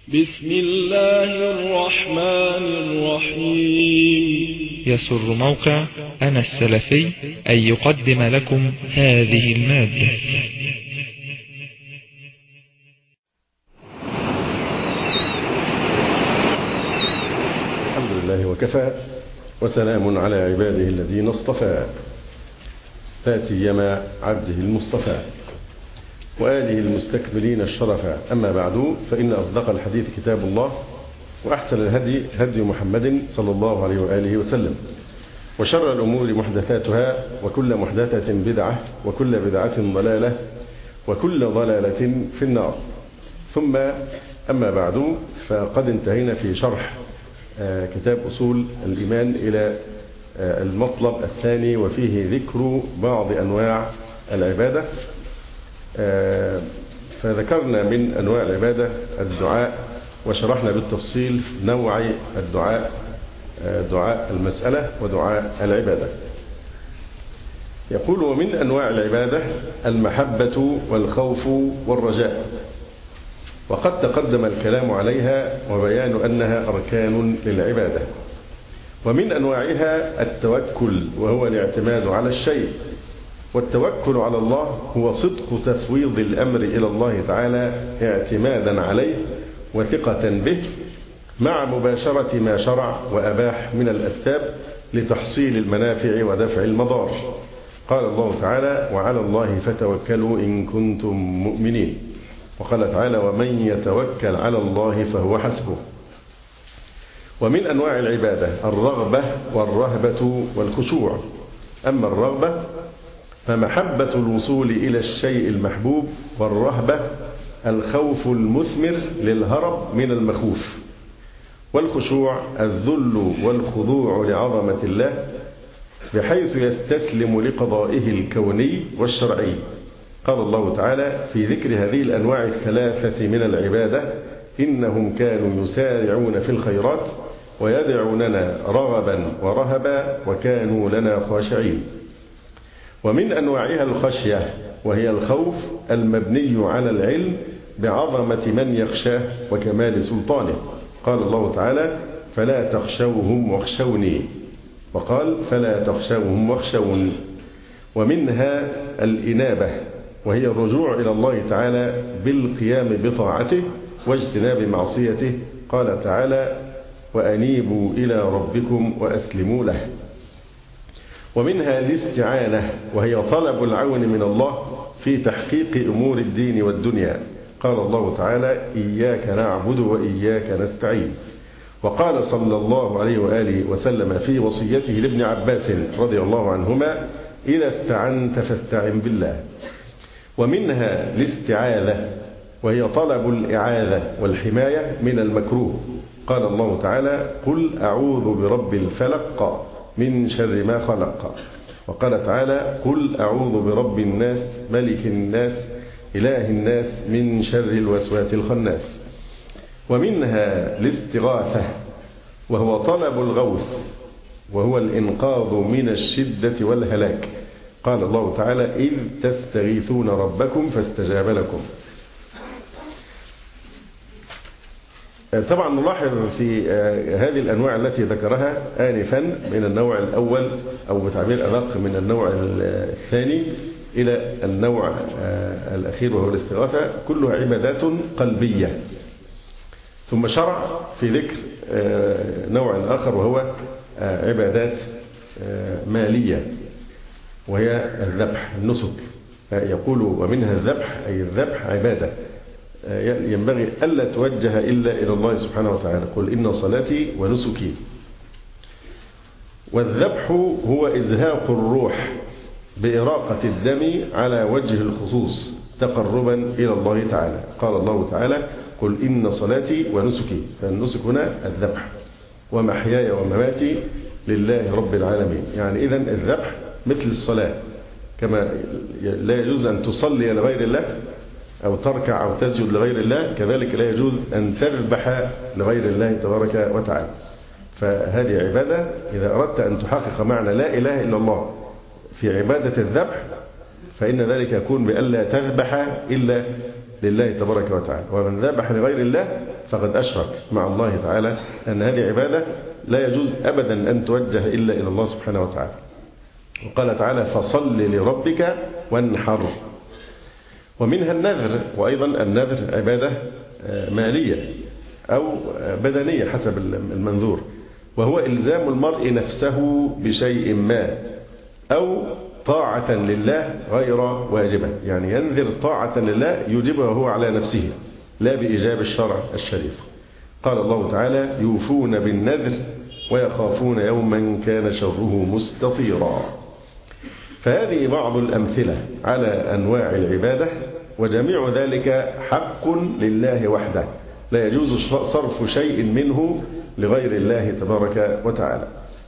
بسم الله الرحمن الرحيم. يسر موقع أنا السلفي أن يقدم لكم هذه المادة. الحمد لله وكفى، وسلام على عباده الذين اصطفى، لا سيما عبده المصطفى وآله المستكملين الشرفا. أما بعد، فإن أصدق الحديث كتاب الله، وأحسن الهدي هدي محمد صلى الله عليه وآله وسلم، وشر الأمور محدثاتها، وكل محدثة بدعة، وكل بدعة ضلالة، وكل ضلالة في النار. ثم أما بعد، فقد انتهينا في شرح كتاب أصول الإيمان إلى المطلب الثاني، وفيه ذكر بعض أنواع العبادة. فذكرنا من أنواع العبادة الدعاء، وشرحنا بالتفصيل نوع الدعاء: دعاء المسألة ودعاء العبادة. يقول: ومن أنواع العبادة المحبة والخوف والرجاء، وقد تقدم الكلام عليها وبيان أنها أركان للعبادة. ومن أنواعها التوكل، وهو الاعتماد على الشيء. والتوكل على الله هو صدق تفويض الأمر إلى الله تعالى اعتمادا عليه وثقة به، مع مباشرة ما شرع وأباح من الأسباب لتحصيل المنافع ودفع المضار. قال الله تعالى: وعلى الله فتوكلوا إن كنتم مؤمنين. وقال تعالى: ومن يتوكل على الله فهو حسبه. ومن أنواع العبادة الرغبة والرهبة والخشوع. أما الرغبة فمحبة الوصول إلى الشيء المحبوب، والرهبة الخوف المثمر للهرب من المخوف، والخشوع الذل والخضوع لعظمة الله بحيث يستسلم لقضائه الكوني والشرعي. قال الله تعالى في ذكر هذه الأنواع الثلاثة من العبادة: إنهم كانوا يسارعون في الخيرات ويدعوننا رغبا ورهبا وكانوا لنا خاشعين. ومن أنواعها الخشية، وهي الخوف المبني على العلم بعظمة من يخشاه وكمال سلطانه. قال الله تعالى: فلا تخشوهم واخشوني، وقال: فلا تخشوهم واخشون. ومنها الإنابة، وهي الرجوع إلى الله تعالى بالقيام بطاعته واجتناب معصيته. قال تعالى: وأنيبوا إلى ربكم وأسلموا له. ومنها الاستعانة، وهي طلب العون من الله في تحقيق أمور الدين والدنيا. قال الله تعالى: إياك نعبد وإياك نستعين. وقال صلى الله عليه وآله وسلم في وصيته لابن عباس رضي الله عنهما: إذا استعنت فاستعن بالله. ومنها الاستعاذة، وهي طلب الإعاذة والحماية من المكروه. قال الله تعالى: قل أعوذ برب الفلق من شر ما خلق. وقال تعالى: قل أعوذ برب الناس ملك الناس إله الناس من شر الوسواس الخناس. ومنها الاستغاثة، وهو طلب الغوث، وهو الإنقاذ من الشدة والهلاك. قال الله تعالى: إذ تستغيثون ربكم فاستجاب لكم. طبعا نلاحظ في هذه الأنواع التي ذكرها آنفا من النوع الأول، أو بتعبير أدق من النوع الثاني إلى النوع الأخير وهو الاستغاثة، كلها عبادات قلبية. ثم شرع في ذكر نوع آخر وهو عبادات مالية، وهي الذبح، النسك. يقول: ومنها الذبح، أي الذبح عبادة ينبغي ألا توجه إلا إلى الله سبحانه وتعالى. قل إن صلاتي ونسكي. والذبح هو إزهاق الروح بإراقة الدم على وجه الخصوص تقربا إلى الله تعالى. قال الله تعالى: قل إن صلاتي ونسكي. فالنسك هنا الذبح. ومحياي ومماتي لله رب العالمين. يعني إذن الذبح مثل الصلاة، كما لا يجوز أن تصلي لغير الله أو تركع أو تسجد لغير الله، كذلك لا يجوز أن تذبح لغير الله تبارك وتعالى. فهذه عبادة. إذا أردت أن تحقق معنى لا إله إلا الله في عبادة الذبح، فإن ذلك يكون بألا تذبح إلا لله تبارك وتعالى. ومن ذبح لغير الله فقد أشرك مع الله تعالى، أن هذه عبادة لا يجوز أبدا أن توجه إلا إلى الله سبحانه وتعالى. وقال تعالى فصل لربك وانحر. ومنها النذر، وأيضا النذر عبادة مالية أو بدنية حسب المنذور، وهو إلزام المرء نفسه بشيء ما أو طاعة لله غير واجبة، يعني ينذر طاعة لله يجبها هو على نفسه لا بإيجاب الشرع الشريف. قال الله تعالى يوفون بالنذر ويخافون يوما كان شره مستطيرا. فهذه بعض الأمثلة على أنواع العبادة، وجميع ذلك حق لله وحده، لا يجوز صرف شيء منه لغير الله تبارك وتعالى.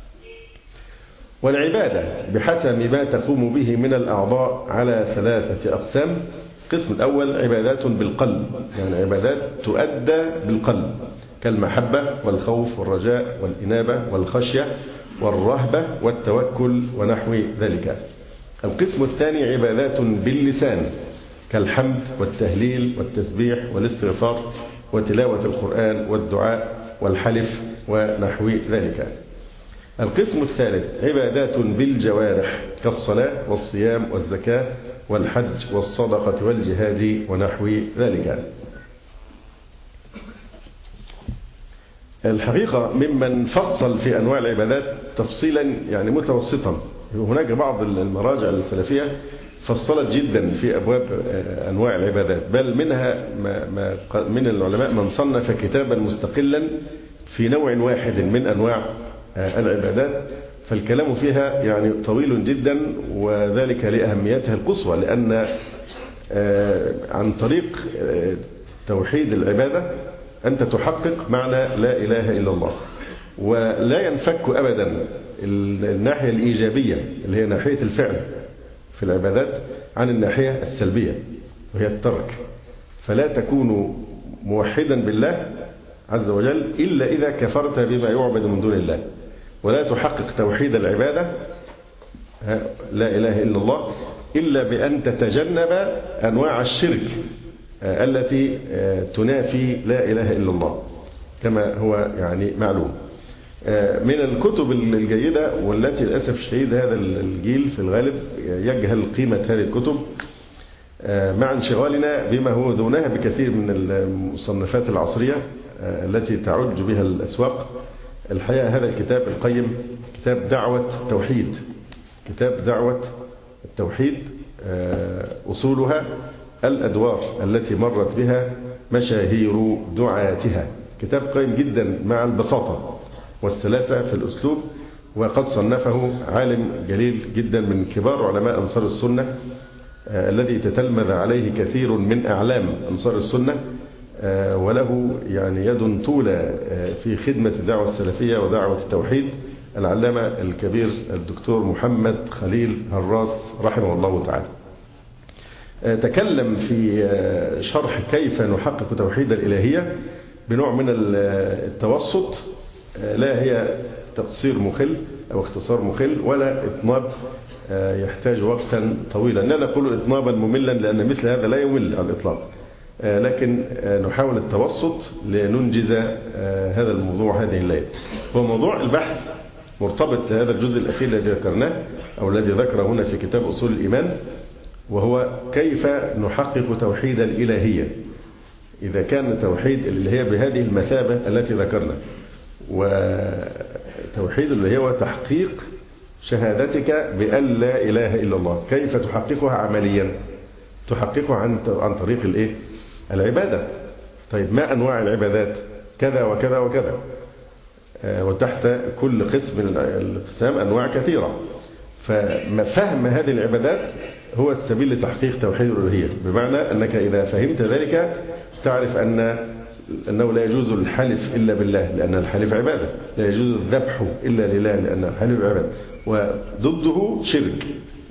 والعبادة بحسب ما تقوم به من الأعضاء على 3 أقسام. القسم الأول عبادات بالقلب، يعني عبادات تؤدى بالقلب كالمحبة والخوف والرجاء والإنابة والخشية والرهبة والتوكل ونحو ذلك. القسم الثاني عبادات باللسان كالحمد والتهليل والتسبيح والاستغفار وتلاوة القرآن والدعاء والحلف ونحو ذلك. القسم الثالث عبادات بالجوارح كالصلاة والصيام والزكاة والحج والصدقة والجهاد ونحو ذلك. الحقيقة ممن فصل في أنواع العبادات تفصيلا يعني متوسطا، هناك بعض المراجع السلفية فصلت جدا في أبواب أنواع العبادات، بل منها من العلماء من صنف كتابا مستقلا في نوع واحد من أنواع العبادات، فالكلام فيها يعني طويل جدا، وذلك لأهميتها القصوى، لأن عن طريق توحيد العبادة أنت تحقق معنى لا إله إلا الله، ولا ينفك أبدا الناحية الإيجابية اللي هي ناحية الفعل في العبادات عن الناحية السلبية وهي الترك. فلا تكون موحدا بالله عز وجل إلا إذا كفرت بما يعبد من دون الله، ولا تحقق توحيد العبادة لا إله إلا الله إلا بأن تتجنب أنواع الشرك التي تنافي لا إله إلا الله كما هو يعني معلوم. من الكتب الجيدة والتي للأسف الشديد هذا الجيل في الغالب يجهل قيمة هذه الكتب مع انشغالنا بما هو دونها بكثير من المصنفات العصرية التي تعج بها الأسواق. الحقيقة هذا الكتاب القيم كتاب دعوة توحيد، كتاب دعوة التوحيد، أصولها الأدوار التي مرت بها مشاهير دعاتها. كتاب قيم جدا مع البساطة والسلاسة في الأسلوب، وقد صنفه عالم جليل جدا من كبار علماء أنصار السنة الذي تتلمذ عليه كثير من أعلام أنصار السنة، وله يعني يد طولة في خدمة الدعوة السلفية ودعوة التوحيد، العلامة الكبير الدكتور محمد خليل هراس رحمه الله تعالى. تكلم في شرح كيف نحقق توحيد الإلهية بنوع من التوسط، لا هي تقصير مخل أو اختصار مخل ولا إطناب يحتاج وقتا طويلا. لا نقول إطنابا مملا لأن مثل هذا لا يمل على الإطلاق، لكن نحاول التوسط لننجز هذا الموضوع هذه الليلة. وموضوع البحث مرتبط هذا الجزء الأخير الذي ذكرناه أو الذي ذكره هنا في كتاب أصول الإيمان، وهو كيف نحقق توحيد الإلهية إذا كان توحيد الإلهية بهذه المثابة التي ذكرنا. وتوحيد الإلهية هو تحقيق شهادتك بأن لا إله إلا الله. كيف تحققها عمليا؟ تحققها عن طريق العبادة. طيب ما أنواع العبادات؟ كذا وكذا وكذا، وتحت كل قسم من الأقسام أنواع كثيرة. ففهم هذه العبادات هو السبيل لتحقيق توحيد الألوهية، بمعنى أنك إذا فهمت ذلك تعرف أنه لا يجوز الحلف إلا بالله لأن الحلف عبادة، لا يجوز الذبح إلا لله لأن الحلف عبادة، وضده شرك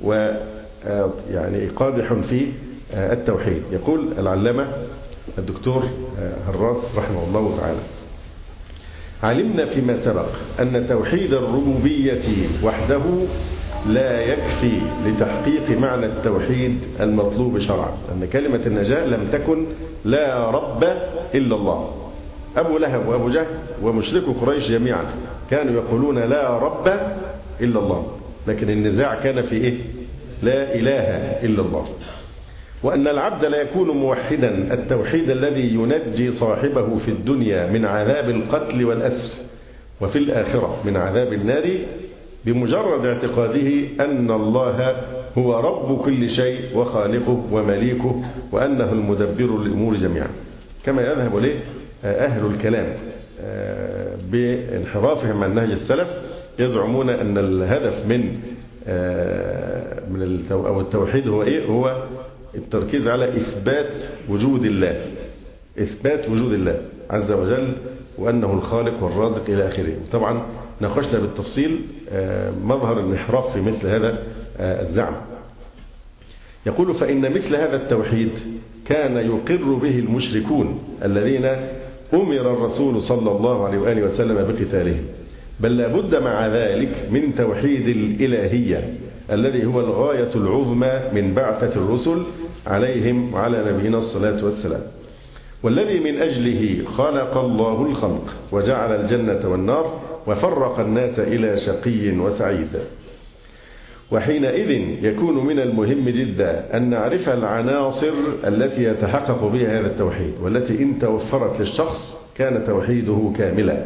ويعني قادح في التوحيد. يقول العلامة الدكتور هراس رحمه الله تعالى: علمنا فيما سبق أن توحيد الربوبية وحده لا يكفي لتحقيق معنى التوحيد المطلوب شرعا، أن كلمة النجاة لم تكن لا رب إلا الله. أبو لهب وأبو جهل ومشركو قريش جميعا كانوا يقولون لا رب إلا الله، لكن النزاع كان في إيه؟ لا إله إلا الله. وأن العبد لا يكون موحدا التوحيد الذي ينجي صاحبه في الدنيا من عذاب القتل والأسر، وفي الآخرة من عذاب النار، بمجرد اعتقاده أن الله هو رب كل شيء وخالقه ومليكه، وأنه المدبر للأمور جميعا، كما يذهب إليه أهل الكلام بانحرافهم عن نهج السلف. يزعمون أن الهدف من التوحيد هو إيه؟ هو التركيز على إثبات وجود الله، إثبات وجود الله عز وجل، وأنه الخالق والرازق إلى آخره. طبعا ناقشنا بالتفصيل مظهر الانحراف في مثل هذا الزعم. يقول: فإن مثل هذا التوحيد كان يقر به المشركون الذين أمر الرسول صلى الله عليه وآله وسلم بقتالهم، بل لا بد مع ذلك من توحيد الإلهية الذي هو الغاية العظمى من بعثة الرسل عليهم وعلى نبينا الصلاة والسلام، والذي من أجله خلق الله الخلق وجعل الجنة والنار وفرق الناس إلى شقي وسعيد. وحينئذ يكون من المهم جدا أن نعرف العناصر التي يتحقق بها هذا التوحيد، والتي إن توفرت للشخص كان توحيده كاملا.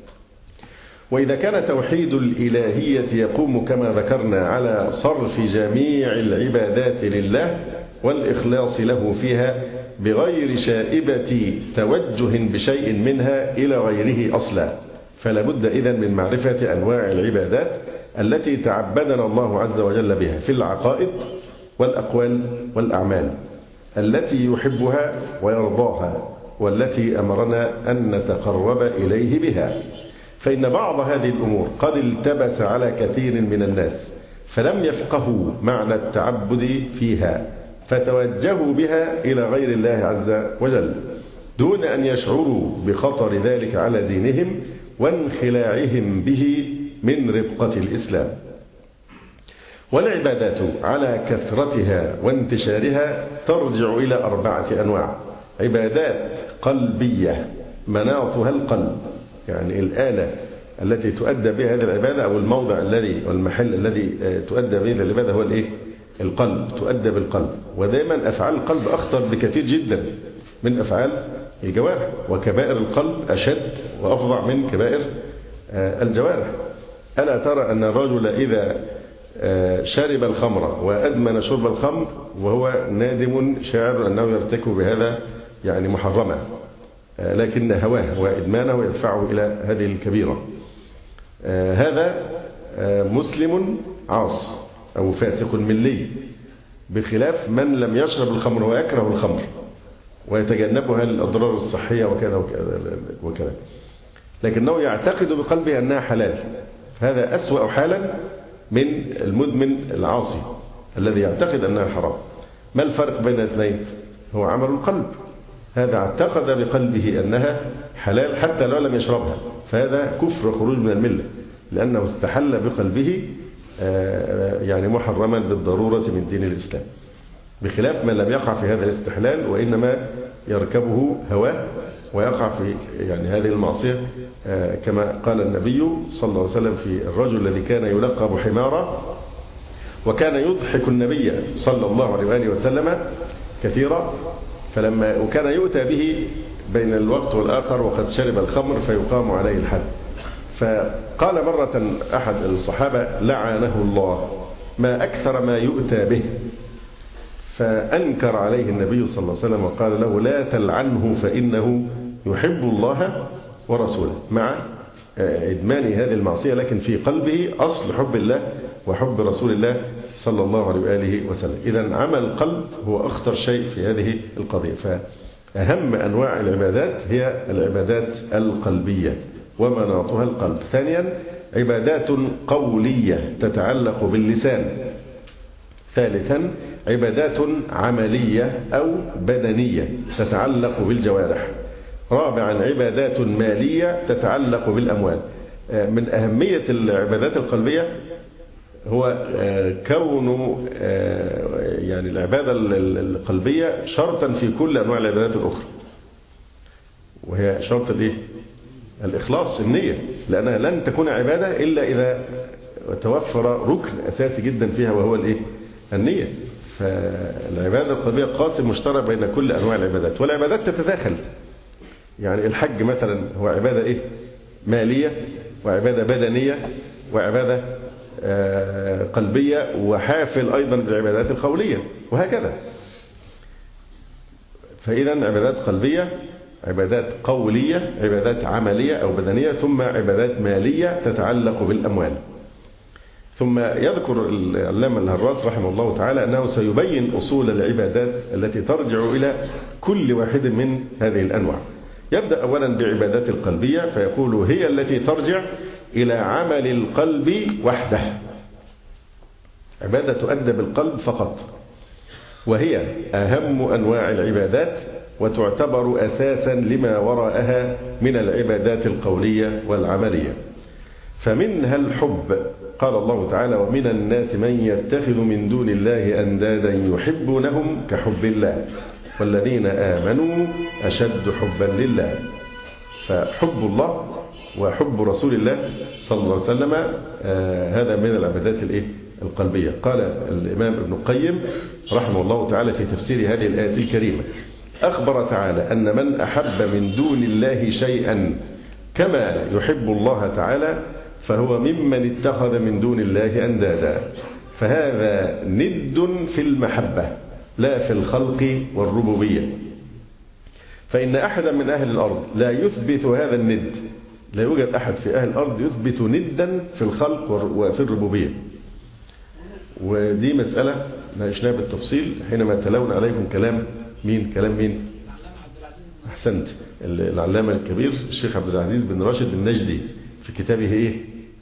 وإذا كان توحيد الإلهية يقوم كما ذكرنا على صرف جميع العبادات لله والإخلاص له فيها بغير شائبة توجه بشيء منها إلى غيره أصلا، فلا بد إذن من معرفة أنواع العبادات التي تعبدنا الله عز وجل بها في العقائد والأقوال والأعمال، التي يحبها ويرضاها، والتي أمرنا أن نتقرب إليه بها. فإن بعض هذه الأمور قد التبس على كثير من الناس فلم يفقهوا معنى التعبد فيها، فتوجهوا بها إلى غير الله عز وجل دون أن يشعروا بخطر ذلك على دينهم وانخلاعهم به من ربقة الإسلام. والعبادات على كثرتها وانتشارها ترجع إلى 4 أنواع: عبادات قلبية مناطها القلب، يعني الآلة التي تؤدى بها هذه العبادة، أو الموضع الذي والمحل الذي تؤدى به العبادة هو الإيه؟ القلب، تؤدى بالقلب. ودائما أفعال القلب أخطر بكثير جدا من أفعال الجوارح، وكبائر القلب أشد وأفظع من كبائر الجوارح. ألا ترى أن الرجل إذا شرب الخمر وأدمن شرب الخمر وهو نادم شاعر أنه يرتكب بهذا يعني محرما، لكن هواه وإدمانه يدفعه إلى هذه الكبيرة، هذا مسلم عاص أو فاسق ملي، بخلاف من لم يشرب الخمر ويكره الخمر ويتجنبها للأضرار الصحية وكذا وكذا، لكنه يعتقد بقلبه أنها حلال. هذا أسوأ حالا من المدمن العاصي الذي يعتقد أنها حرام. ما الفرق بين الاثنين؟ هو عمل القلب. هذا اعتقد بقلبه أنها حلال حتى لو لم يشربها، فهذا كفر خروج من الملة، لأنه استحل بقلبه يعني محرما بالضرورة من دين الإسلام، بخلاف من لم يقع في هذا الاستحلال وإنما يركبه هواه ويقع في يعني هذه المعصية، كما قال النبي صلى الله عليه وسلم في الرجل الذي كان يلقب حمارا وكان يضحك النبي صلى الله عليه وآله وسلم كثيرا، وكان يؤتى به بين الوقت والآخر وقد شرب الخمر فيقام عليه الحد. فقال مرة أحد الصحابة لعنه الله ما أكثر ما يؤتى به، فأنكر عليه النبي صلى الله عليه وسلم وقال له لا تلعنه فإنه يحب الله ورسوله، مع إدمان هذه المعصية لكن في قلبه أصل حب الله وحب رسول الله صلى الله عليه وآله وسلم. إذن عمل القلب هو أخطر شيء في هذه القضية. فأهم أنواع العبادات هي العبادات القلبية ومناطها القلب. ثانيا عبادات قولية تتعلق باللسان. ثالثا عبادات عملية أو بدنية تتعلق بالجوارح. رابعا عبادات مالية تتعلق بالأموال. من أهمية العبادات القلبية هو كون يعني العبادة القلبية شرطا في كل أنواع العبادات الأخرى، وهي شرط الإيه؟ الإخلاص، النية، لأنها لن تكون عبادة إلا إذا توفر ركن أساسي جدا فيها وهو الإيه؟ النية. فالعبادة القلبية قاسم مشترك بين كل أنواع العبادات، والعبادات تتداخل. يعني الحج مثلا هو عبادة إيه؟ مالية، وعبادة بدنية، وعبادة قلبية، وحافل أيضا بالعبادات القولية، وهكذا. فإذا عبادات قلبية، عبادات قولية، عبادات عملية أو بدنية، ثم عبادات مالية تتعلق بالأموال. ثم يذكر العلامة الهراس رحمه الله تعالى أنه سيبين أصول العبادات التي ترجع إلى كل واحد من هذه الأنواع. يبدأ أولا بعبادات القلبية، فيقول هي التي ترجع إلى عمل القلب وحده، عبادة تؤدى بالقلب فقط، وهي أهم أنواع العبادات، وتعتبر أساسا لما وراءها من العبادات القولية والعملية. فمنها الحب، قال الله تعالى: ومن الناس من يتخذ من دون الله أندادا يحبونهم كحب الله والذين آمنوا أشد حبا لله. فحب الله وحب رسول الله صلى الله عليه وسلم هذا من العبادات القلبية. قال الإمام ابن القيم رحمه الله تعالى في تفسير هذه الآية الكريمة: أخبر تعالى أن من أحب من دون الله شيئا كما يحب الله تعالى فهو ممن اتخذ من دون الله أندادا، فهذا ند في المحبة لا في الخلق والربوبية. فإن أحدا من أهل الأرض لا يثبت هذا الند، لا يوجد أحد في أهل الأرض يثبت ندا في الخلق وفي الربوبية. ودي مسألة ناقشناها بالتفصيل حينما تلونا عليكم كلام مين؟ أحسنت، العلامة الكبير الشيخ عبد العزيز بن راشد النجدي في كتابه إيه؟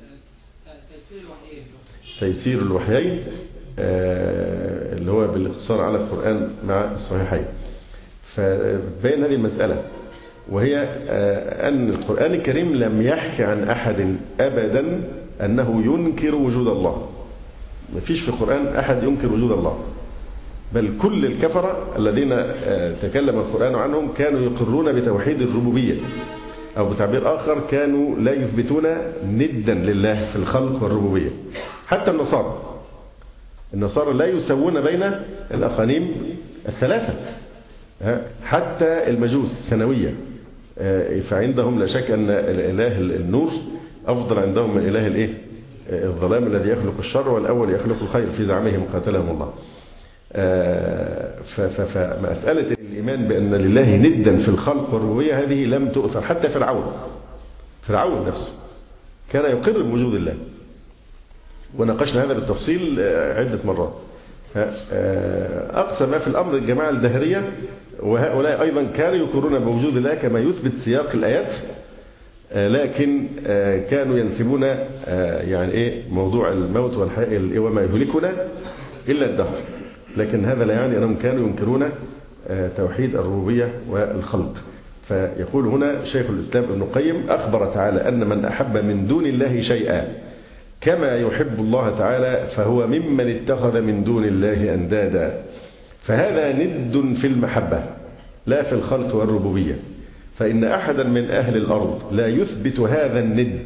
تيسير الوحيين، اللي هو بالاقتصار على القرآن مع الصحيحين. فبين هذه المسألة، وهي أن القرآن الكريم لم يحكي عن أحد أبدا أنه ينكر وجود الله. ما فيش في القرآن أحد ينكر وجود الله، بل كل الكفرة الذين تكلم القرآن عنهم كانوا يقرون بتوحيد الربوبية، أو بتعبير آخر كانوا لا يثبتون ندا لله في الخلق والربوبية. حتى النصارى لا يسوون بين الأقانيم الثلاثة، حتى المجوس ثانوية، فعندهم لا شك أن الإله النور أفضل عندهم من إله الظلام الذي يخلق الشر والأول يخلق الخير في زعمهم قاتلهم الله. فمسألة الإيمان بأن لله ندا في الخلق والربوبية هذه لم تؤثر. حتى فرعون نفسه كان يقر بوجود الله، وناقشنا هذا بالتفصيل عدة مرات. أقصى ما في الأمر الجماعة الدهرية، وهؤلاء أيضا كانوا يقرون بوجود الله كما يثبت سياق الآيات، لكن كانوا ينسبون يعني موضوع الموت والحياة وما يهلكنا إلا الدهر، لكن هذا لا يعني أنهم كانوا ينكرون توحيد الربوبية والخلق. فيقول هنا شيخ الإسلام ابن القيم: أخبر تعالى أن من أحب من دون الله شيئا كما يحب الله تعالى فهو ممن اتخذ من دون الله أندادا، فهذا ند في المحبة لا في الخلق والربوبية. فإن أحدا من أهل الأرض لا يثبت هذا الند،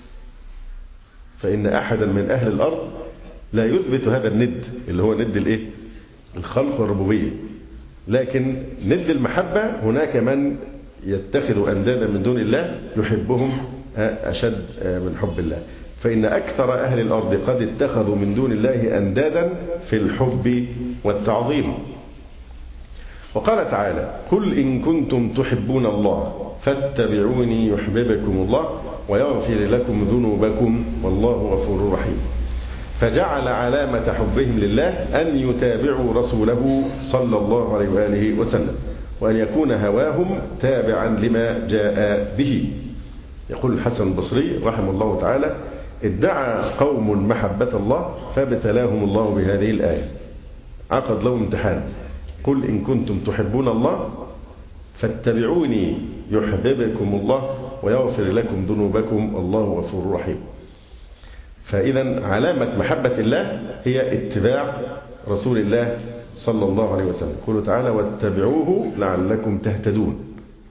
لا يثبت هذا الند اللي هو ند الخلق والربوبية، لكن ند المحبة هناك من يتخذ أندادا من دون الله يحبهم أشد من حب الله. فإن أكثر أهل الأرض قد اتخذوا من دون الله أندادا في الحب والتعظيم. وقال تعالى: قل إن كنتم تحبون الله فاتبعوني يحببكم الله ويغفر لكم ذنوبكم والله غفور رحيم. فجعل علامة حبهم لله أن يتابعوا رسوله صلى الله عليه وآله وسلم، وأن يكون هواهم تابعا لما جاء به. يقول الحسن البصري رحمه الله تعالى: ادعى قوم محبة الله فابتلاهم الله بهذه الآية، عقد لهم امتحان: قل إن كنتم تحبون الله فاتبعوني يحببكم الله ويغفر لكم ذنوبكم والله غفور رحيم. فإذا علامة محبة الله هي اتباع رسول الله صلى الله عليه وسلم. يقول تعالى واتبعوه لعلكم تهتدون.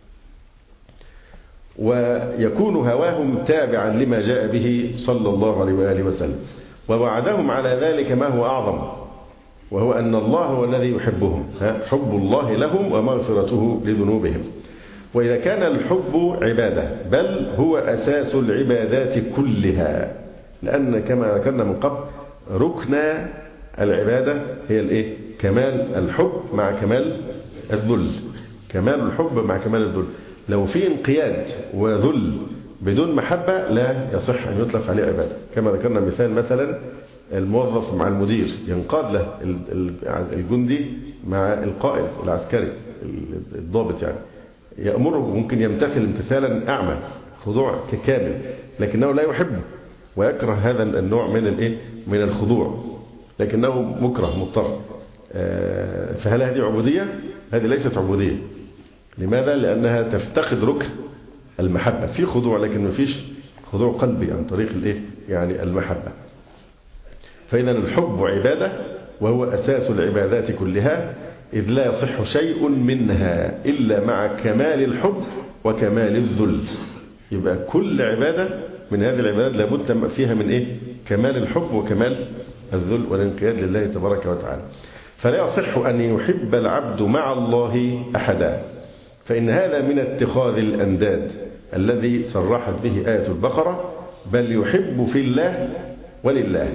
ويكون هواهم تابعا لما جاء به صلى الله عليه وآله وسلم. ووعدهم على ذلك ما هو أعظم، وهو أن الله هو الذي يحبهم، حب الله لهم ومغفرته لذنوبهم. وإذا كان الحب عبادة بل هو أساس العبادات كلها، لأن كما ذكرنا من قبل ركن العبادة هي كمال الحب مع كمال الذل. كمال الحب مع كمال الذل. لو في انقياد وذل بدون محبة لا يصح أن يطلق عليه عبادة. كما ذكرنا مثلا الموظف مع المدير، ينقاد له الجندي مع القائد العسكري الضابط، يعني يأمره ممكن يمتثل امتثالا أعمى خضوع كامل، لكنه لا يحبه ويكره هذا النوع من الخضوع، لكنه مكره مضطر. فهل هذه عبودية؟ هذه ليست عبودية. لماذا؟ لأنها تفتقد ركن المحبة. في خضوع لكن ما فيش خضوع قلبي عن طريق يعني المحبة. فإذا الحب عبادة وهو أساس العبادات كلها، إذ لا يصح شيء منها إلا مع كمال الحب وكمال الذل. يبقى كل عبادة من هذه العبادات لابد فيها من كمال الحب وكمال الذل والانقياد لله تبارك وتعالى. فلا يصح أن يحب العبد مع الله أحدا، فإن هذا من اتخاذ الأنداد الذي صرحت به آية البقرة، بل يحب في الله ولله.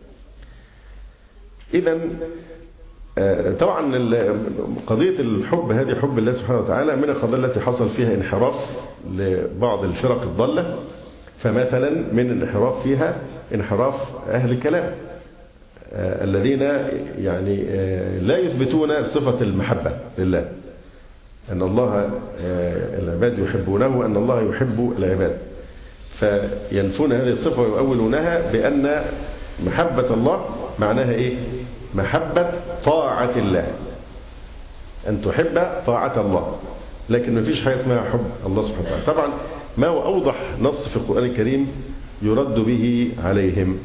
إذن طبعا قضية الحب هذه حب الله سبحانه وتعالى من القضايا التي حصل فيها انحراف لبعض الفرق الضالة. فمثلا من الانحراف فيها انحراف أهل الكلام الذين يعني لا يثبتون صفة المحبة لله، أن الله العباد يحبونه وأن الله يحب العباد، فينفون هذه الصفة ويؤولونها بأن محبة الله معناها محبة طاعة الله، أن تحب طاعة الله، لكن ما فيش حاجة اسمها حب الله سبحانه وتعالى. طبعا ما هو أوضح نص في القرآن الكريم يرد به عليهم؟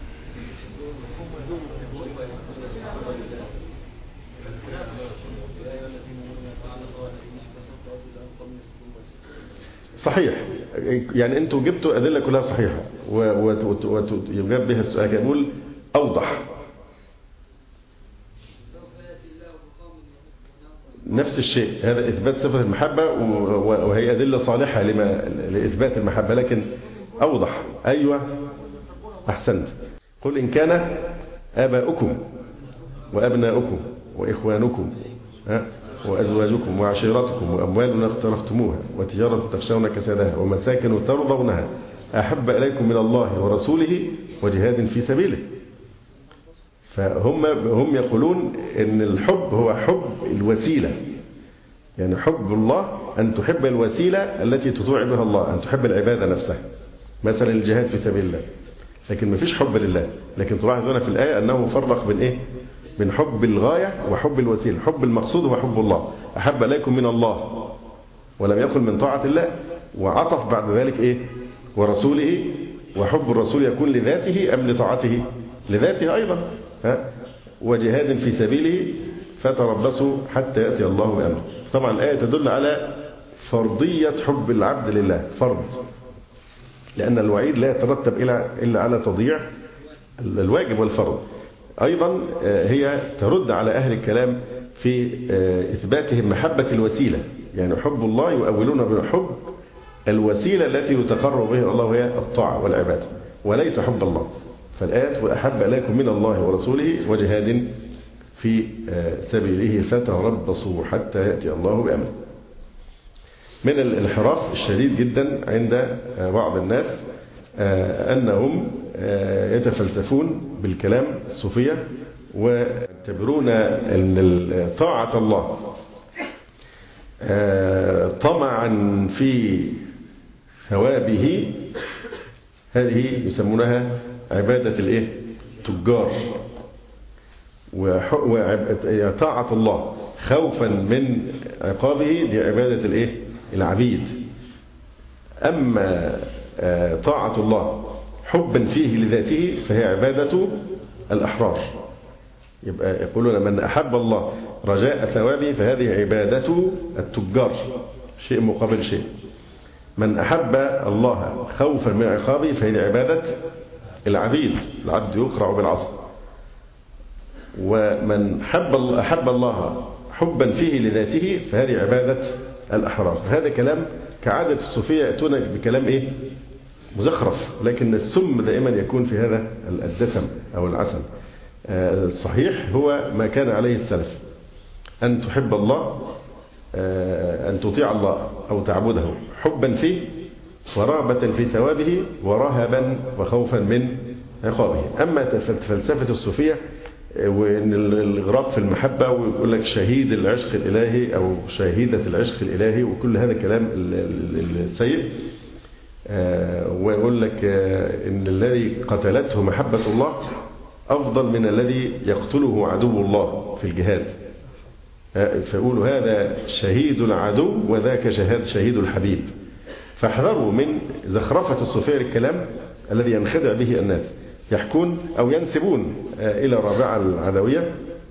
صحيح، يعني أنتوا جبتوا أدلة كلها صحيحة ويجاب بها السؤال. يقول أوضح نفس الشيء، هذا إثبات صفة المحبة وهي أدلة صالحة لإثبات المحبة، لكن أوضح. أيوة أحسنت. قل إن كان آباؤكم وأبناؤكم وإخوانكم وأزواجكم وعشيرتكم وأموال اقترفتموها وتجارة تخشون كسادها ومساكن ترضونها أحب إليكم من الله ورسوله وجهاد في سبيله. فهم يقولون إن الحب هو حب الوسيلة، يعني حب الله أن تحب الوسيلة التي تطيع بها الله، أن تحب العبادة نفسها، مثلا الجهاد في سبيل الله، لكن ما فيش حب لله. لكن تلاحظ هنا في الآية أنه فرق بين حب الغاية وحب الوسيلة. حب المقصود هو حب الله، أحب إليكم من الله، ولم يقل من طاعة الله، وعطف بعد ذلك ورسوله، وحب الرسول يكون لذاته أم لطاعته؟ لذاته أيضا. وجهاد في سبيله فتربصوا حتى يأتي الله بأمره. طبعا الآية تدل على فرضية حب العبد لله، فرض، لأن الوعيد لا يترتب إلا على تضييع الواجب والفرض. أيضا هي ترد على أهل الكلام في إثباتهم محبة الوسيلة، يعني حب الله يؤولون بحب الوسيلة التي يتقرب بها الله وهي الطاعة والعبادة، وليس حب الله. فالآيات وأحب إليكم من الله ورسوله وجهاد في سبيله فتربصوا حتى يأتي الله بأمره. من الانحراف الشديد جدا عند بعض الناس أنهم يتفلسفون بالكلام الصوفية ويعتبرون أن طاعة الله طمعا في ثوابه هذه يسمونها عبادة التجار، وطاعة الله خوفا من عقابه دي عبادة العبيد. أما طاعة الله حبا فيه لذاته فهي عبادة الأحرار. يبقى يقولون من أحب الله رجاء ثوابه فهذه عبادة التجار، شيء مقابل شيء. من أحب الله خوفا من عقابه فهذه عبادة العبيد، العبد يقرع بالعصا. ومن أحب الله حبا فيه لذاته فهذه عبادة الأحرار. هذا كلام كعادة الصوفية يأتون بكلام إيه؟ مزخرف، لكن السم دائما يكون في هذا الدسم أو العسل. الصحيح هو ما كان عليه السلف، أن تحب الله، أن تطيع الله أو تعبده حبا فيه ورغبة في ثوابه ورهبا وخوفا من عقابه. أما فلسفة الصوفية وإن الإغراق في المحبة ويقول لك شهيد العشق الإلهي أو شهيدة العشق الإلهي وكل هذا كلام السيء، ويقول لك إن الذي قتلته محبة الله أفضل من الذي يقتله عدو الله في الجهاد، فيقولوا هذا شهيد العدو وذاك شهيد الحبيب. فاحذروا من زخرفة الصوفية الكلام الذي ينخدع به الناس. يحكون أو ينسبون إلى رابعة العدوية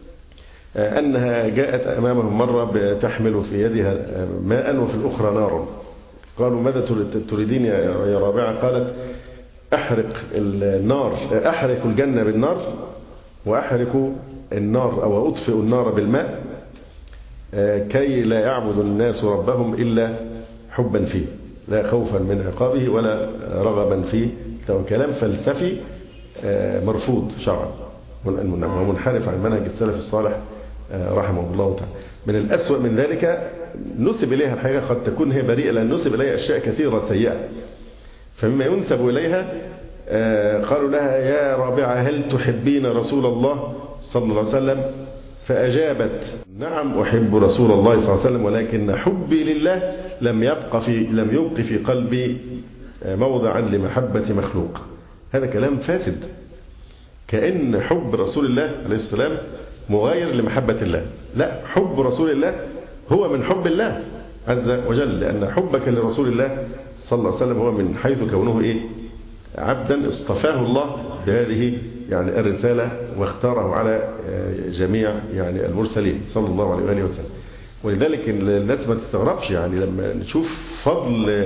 أنها جاءت أمامهم مرة بتحمل في يدها ماء وفي الأخرى نار. قالوا ماذا تريدين يا رابعة؟ قالت أحرق النار، أحرق الجنة بالنار وأحرق النار أو أطفئ النار بالماء كي لا يعبد الناس ربهم إلا حبا فيه لا خوفا من عقابه ولا رغبا فيه. كلام فلسفي مرفوض شرعا ومنحرف عن منهج السلف الصالح رحمه الله تعالى. من الأسوأ من ذلك نسب إليها الحقيقة قد تكون هي بريئة، لأن نسب إليها أشياء كثيرة سيئة. فمما ينسب إليها قالوا لها يا رابعة هل تحبين رسول الله صلى الله عليه وسلم؟ فأجابت نعم أحب رسول الله صلى الله عليه وسلم ولكن حبي لله لم يبق في قلبي موضعا لمحبة مخلوق. هذا كلام فاسد، كأن حب رسول الله عليه السلام مغاير لمحبة الله. لا، حب رسول الله هو من حب الله عز وجل، لأن حبك لرسول الله صلى الله عليه وسلم هو من حيث كونه إيه؟ عبدا اصطفاه الله بهذه يعني الرسالة واختاره على جميع يعني المرسلين صلى الله عليه وآله وسلم. ولذلك الناس ما تستغربش يعني لما نشوف فضل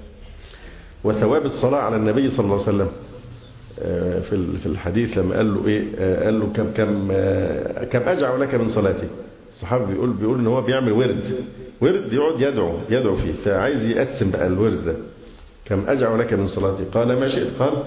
وثواب الصلاة على النبي صلى الله عليه وسلم في الحديث لما قال له إيه؟ قال له كم أجعل لك من صلاتي. الصحابي بيقول إن هو بيعمل ورد يقعد يدعو فيه، فعايز يقسم بقى الورد ده. كم أجعل لك من صلاتي؟ قال ما شئت. قال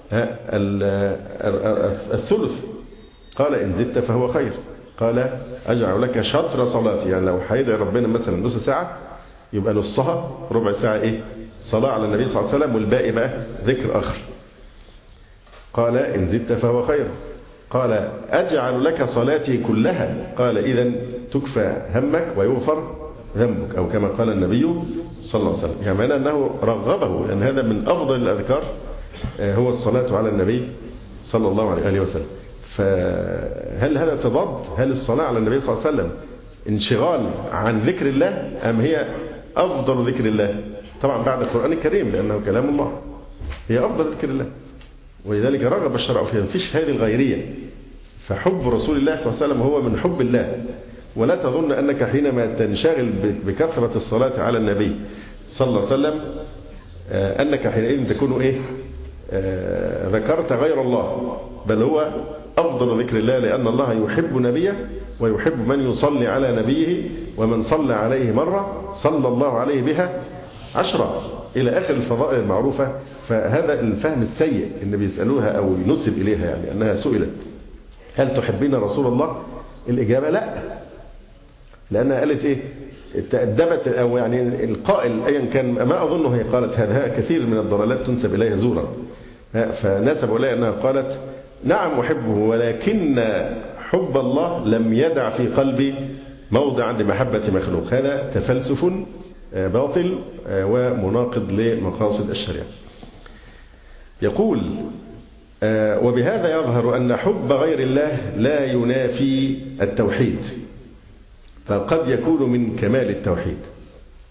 الثلث. قال إن زدت فهو خير. قال أجعل لك شطر صلاتي، يعني لو هيدعي ربنا مثلا نص ساعة يبقى نصها ربع ساعة إيه؟ صلاة على النبي صلى الله عليه وسلم والباقي بقى ذكر آخر. قال إن زدت فهو خير. قال أجعل لك صلاتي كلها. قال إذن تكفى همك ويغفر ذنبك، أو كما قال النبي صلى الله عليه وسلم. يعني معنى أنه رغبه، لأن هذا من أفضل الأذكار هو الصلاة على النبي صلى الله عليه وسلم. فهل هذا تضاد؟ هل الصلاة على النبي صلى الله عليه وسلم انشغال عن ذكر الله أم هي أفضل ذكر الله؟ طبعا بعد القرآن الكريم لأنه كلام الله هي أفضل ذكر الله، ولذلك رغب الشرع فيها، مفيش هذه الغيرية. فحب رسول الله صلى الله عليه وسلم هو من حب الله. ولا تظن أنك حينما تنشغل بكثرة الصلاة على النبي صلى الله عليه وسلم أنك حينئذ تكون إيه؟ ذكرت غير الله، بل هو أفضل ذكر الله، لأن الله يحب نبيه ويحب من يصلي على نبيه، ومن صلى عليه مرة صلى الله عليه بها 10 إلى آخر الفضائل المعروفة. فهذا الفهم السيء إن بيسألوها أو ينسب إليها يعني أنها سئلت هل تحبين رسول الله؟ الإجابة لا، لأنها قالت إيه؟ تأدبت، أو يعني القائل أيا كان ما أظنه هي قالت هذا، كثير من الضلالات تنسب إليها زورا، فنسبوا إليها أنها قالت نعم أحبه ولكن حب الله لم يدع في قلبي موضعا لمحبة مخلوق. هذا تفلسف باطل ومناقض لمقاصد الشريعة. يقول وبهذا يظهر أن حب غير الله لا ينافي التوحيد، فقد يكون من كمال التوحيد.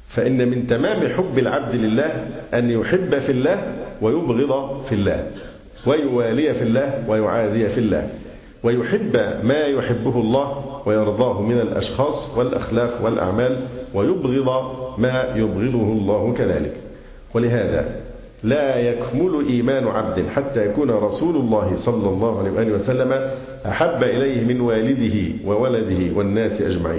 فإن من تمام حب العبد لله أن يحب في الله ويبغض في الله، ويوالي في الله ويعادي في الله، ويحب ما يحبه الله ويرضاه من الأشخاص والأخلاق والأعمال، ويبغض ما يبغضه الله كذلك. ولهذا لا يكمل إيمان عبد حتى يكون رسول الله صلى الله عليه وآله وسلم أحب إليه من والده وولده والناس أجمعين،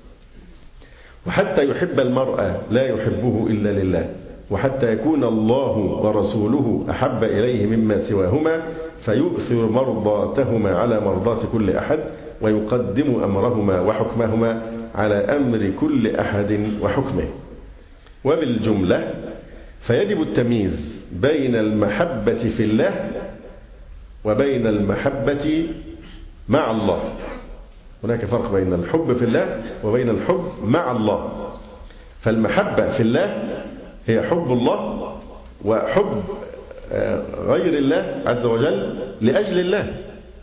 وحتى يحب المرء لا يحبه إلا لله، وحتى يكون الله ورسوله أحب إليه مما سواهما، فيؤثر مرضاتهما على مرضات كل أحد، ويقدم أمرهما وحكمهما على أمر كل أحد وحكمه. وبالجملة فيجب التمييز بين المحبة في الله وبين المحبة مع الله. هناك فرق بين الحب في الله وبين الحب مع الله. فالمحبة في الله هي حب الله وحب غير الله عز وجل لأجل الله.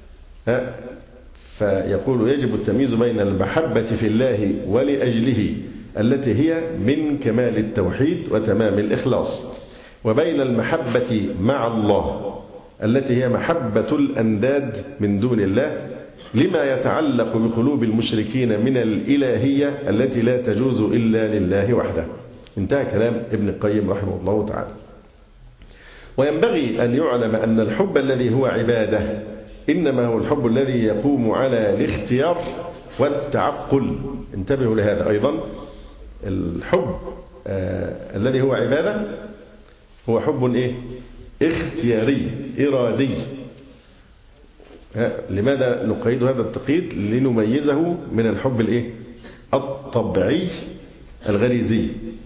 فيقول يجب التمييز بين المحبة في الله ولأجله التي هي من كمال التوحيد وتمام الإخلاص، وبين المحبة مع الله التي هي محبة الأنداد من دون الله لما يتعلق بقلوب المشركين من الإلهية التي لا تجوز إلا لله وحده. انتهى كلام ابن القيم رحمه الله تعالى. وينبغي أن يعلم أن الحب الذي هو عبادة إنما هو الحب الذي يقوم على الاختيار والتعقل. انتبهوا لهذا أيضا. الحب الذي هو عبادة هو حب اختياري إرادي. لماذا نقيد هذا التقييد؟ لنميزه من الحب الطبيعي الغريزي.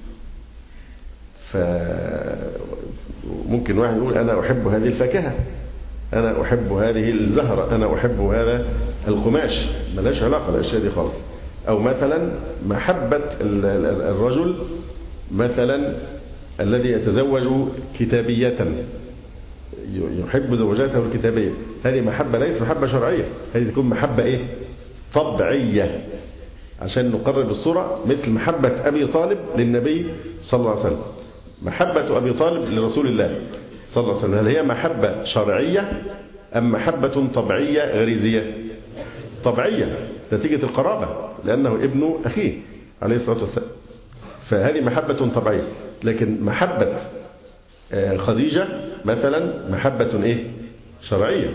فممكن واحد يقول أنا أحب هذه الفاكهة، أنا أحب هذه الزهرة، أنا أحب هذا القماش، ملاش علاقة بالأشياء دي خالص. أو مثلا محبة الرجل مثلا الذي يتزوج كتابية، يحب زوجاته الكتابية، هذه محبة ليست محبة شرعية، هذه تكون محبة طبيعية، عشان نقرب الصورة. مثل محبة أبي طالب للنبي صلى الله عليه وسلم، محبة أبي طالب لرسول الله صلى الله عليه وسلم، هل هي محبة شرعية أم محبة طبيعية غريزية؟ طبيعية نتيجة القرابة، لأنه ابن أخيه عليه الصلاة والسلام، فهذه محبة طبيعية. لكن محبة خديجة مثلا محبة شرعية.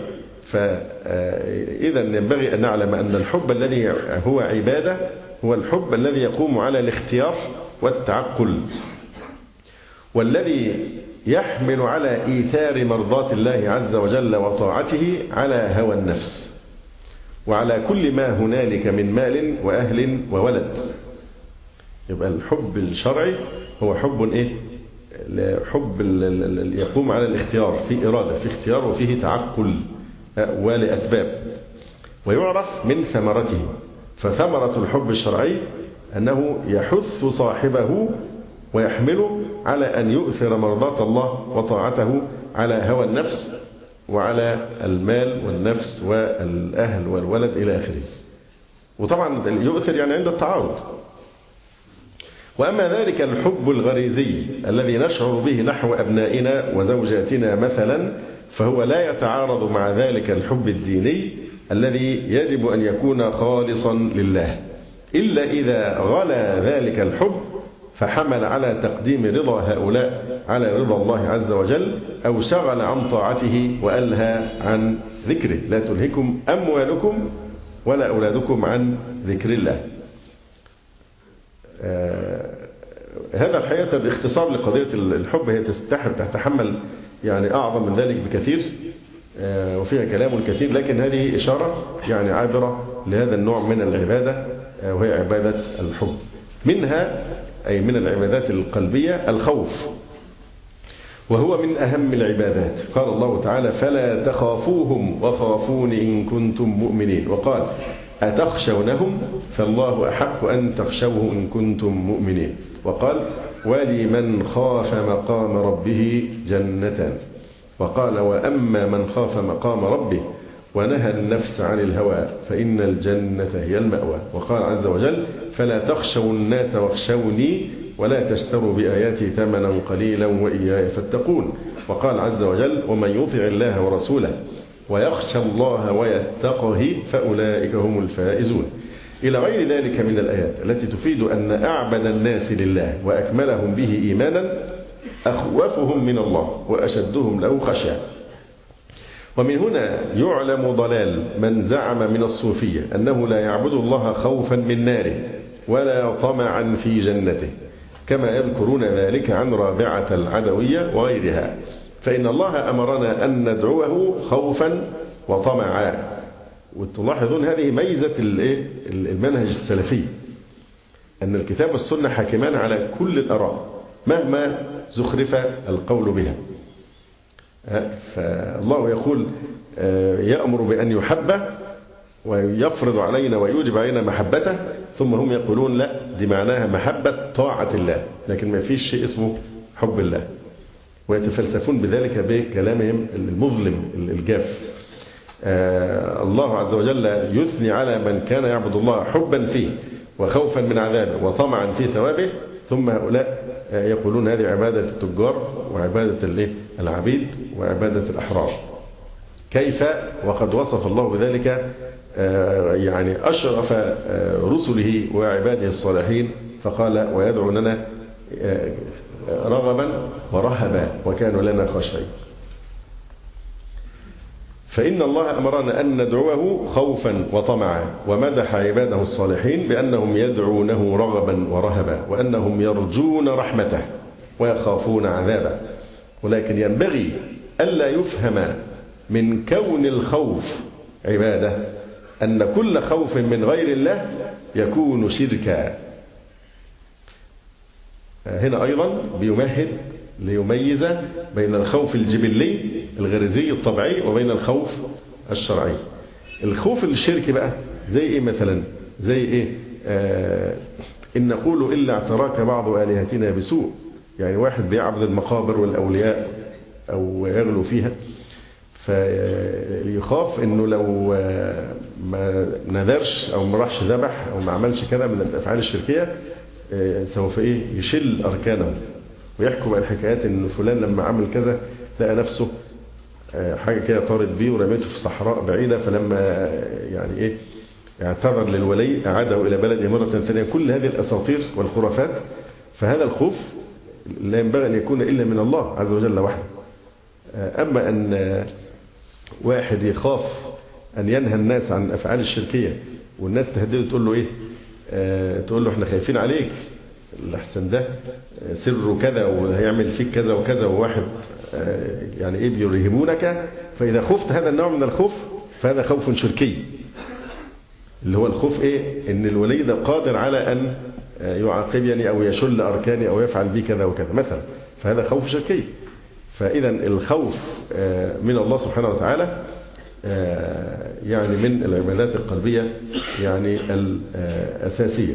فإذا ينبغي أن نعلم أن الحب الذي هو عبادة هو الحب الذي يقوم على الاختيار والتعقل، والذي يحمل على إيثار مرضات الله عز وجل وطاعته على هوى النفس، وعلى كل ما هنالك من مال وأهل وولد. يبقى الحب الشرعي هو حب حب يقوم على الاختيار، في إرادة، في اختيار وفيه تعقل ولأسباب، ويعرف من ثمرته. فثمرة الحب الشرعي أنه يحث صاحبه ويحمله على أن يؤثر مرضاة الله وطاعته على هوى النفس وعلى المال والنفس والأهل والولد إلى آخره. وطبعا يؤثر يعني عند التعارض. وأما ذلك الحب الغريزي الذي نشعر به نحو أبنائنا وزوجاتنا مثلا، فهو لا يتعارض مع ذلك الحب الديني الذي يجب أن يكون خالصا لله، إلا إذا غلا ذلك الحب فحمل على تقديم رضا هؤلاء على رضا الله عز وجل، أو شغل عن طاعته وألهى عن ذكره. لا تلهكم أموالكم ولا أولادكم عن ذكر الله. هذا الحقيقة باختصار لقضية الحب، هي تتحمل يعني أعظم من ذلك بكثير وفيها كلام كثير، لكن هذه إشارة يعني عابرة لهذا النوع من العبادة، وهي عبادة الحب. منها أي من العبادات القلبية الخوف، وهو من أهم العبادات. قال الله تعالى: فلا تخافوهم وخافون إن كنتم مؤمنين. وقال: أتخشونهم فالله أحق أن تخشوه إن كنتم مؤمنين. وقال: ولمن خاف مقام ربه جنتان. وقال: وأما من خاف مقام ربه ونهى النفس عن الهوى فإن الجنة هي المأوى. وقال عز وجل: فلا تخشوا الناس واخشوني ولا تشتروا بآياتي ثمنا قليلا وإياي فاتقون. وقال عز وجل ومن يطع الله ورسوله ويخشى الله ويتقه فأولئك هم الفائزون، إلى غير ذلك من الآيات التي تفيد أن أعبد الناس لله وأكملهم به إيمانا أخوفهم من الله وأشدهم له خشية. ومن هنا يعلم ضلال من زعم من الصوفية أنه لا يعبد الله خوفا من ناره ولا طمعا في جنته، كما يذكرون ذلك عن رابعة العدوية وغيرها. فإن الله أمرنا أن ندعوه خوفا وطمعا. وتلاحظون هذه ميزة المنهج السلفي، أن الكتاب والسنة حاكمان على كل الآراء مهما زخرف القول بها. فالله يقول يأمر بأن يحب ويفرض علينا ويوجب علينا محبته، ثم هم يقولون لا دي معناها محبة طاعة الله، لكن ما فيش شيء اسمه حب الله، ويتفلسفون بذلك بكلامهم المظلم الجاف. الله عز وجل يثني على من كان يعبد الله حبا فيه وخوفا من عذابه وطمعا في ثوابه، ثم هؤلاء يقولون هذه عبادة التجار وعبادة العبيد وعبادة الأحرار. كيف وقد وصف الله بذلك يعني أشرف رسله وعباده الصالحين، فقال ويدعوننا رغبا ورهبا وكانوا لنا خاشعين. فإن الله أمرنا أن ندعوه خوفا وطمعا، ومدح عباده الصالحين بأنهم يدعونه رغبا ورهبا وأنهم يرجون رحمته ويخافون عذابه. ولكن ينبغي ألا يفهم من كون الخوف عبادة أن كل خوف من غير الله يكون شركا. هنا أيضا بيمهد ليميز بين الخوف الجبلي الغريزي الطبيعي وبين الخوف الشرعي. الخوف الشركي بقى زي إيه مثلا؟ زي إيه؟ إن نقول إلا اعتراك بعض آلهتنا بسوء، يعني واحد بيعبد المقابر والأولياء أو يغلو فيها، فيخاف إنه لو ما نذرش أو ما راحش ذبح أو ما عملش كذا من الأفعال الشركية سوف يشل أركانه. ويحكوا بقى الحكايات إن فلان لما عمل كذا لقى نفسه حاجة كده طارت بيه ورميته في صحراء بعيدة، فلما يعني اعتذر للولي أعاده إلى بلده مرة ثانية. كل هذه الأساطير والخرافات. فهذا الخوف لا ينبغي أن يكون إلا من الله عز وجل وحده. أما أن واحد يخاف أن ينهى الناس عن الأفعال الشركية والناس تهدده تقول له تقول له احنا خايفين عليك الأحسن ده سره كذا وهيعمل فيك كذا وكذا، وواحد يعني بيرهبونك. فإذا خفت هذا النوع من الخوف فهذا خوف شركي، اللي هو الخوف إن الولي ده قادر على أن يعاقبني أو يشل أركاني أو يفعل بي كذا وكذا مثلا، فهذا خوف شركي. فإذا الخوف من الله سبحانه وتعالى يعني من العبادات القلبية يعني الأساسية.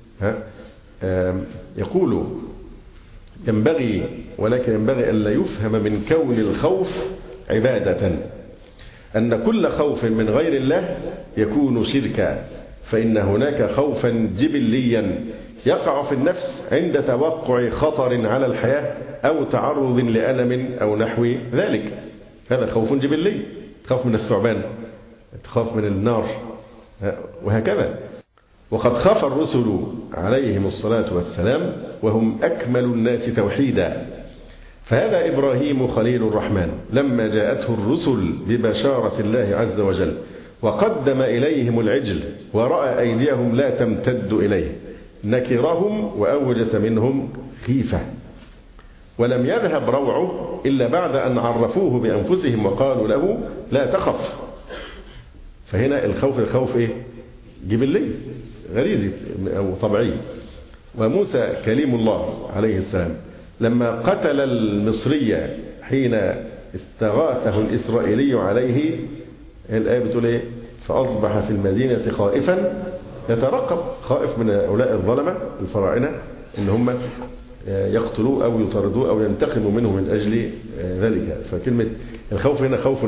يقول ينبغي ولكن ينبغي ألا يفهم من كون الخوف عبادة أن كل خوف من غير الله يكون شركا، فإن هناك خوفا جبليا يقع في النفس عند توقع خطر على الحياة أو تعرض لألم أو نحو ذلك. هذا خوف جبلي، تخاف من الثعبان، تخاف من النار وهكذا. وقد خاف الرسل عليهم الصلاة والسلام وهم أكمل الناس توحيدا. فهذا إبراهيم خليل الرحمن لما جاءته الرسل ببشارة الله عز وجل وقدم إليهم العجل ورأى أيديهم لا تمتد إليه نكرهم وأوجس منهم خيفة، ولم يذهب روعه إلا بعد أن عرفوه بأنفسهم وقالوا له لا تخف. فهنا الخوف جبلي غريزي أو طبيعي. وموسى كليم الله عليه السلام لما قتل المصري حين استغاثه الإسرائيلي عليه، الآية بتقول فأصبح في المدينة خائفا يترقب، خائف من هؤلاء الظلمة الفراعنة إن هم يقتلوه أو يطردوه أو ينتقموا منه من أجل ذلك. فكلمة الخوف هنا خوف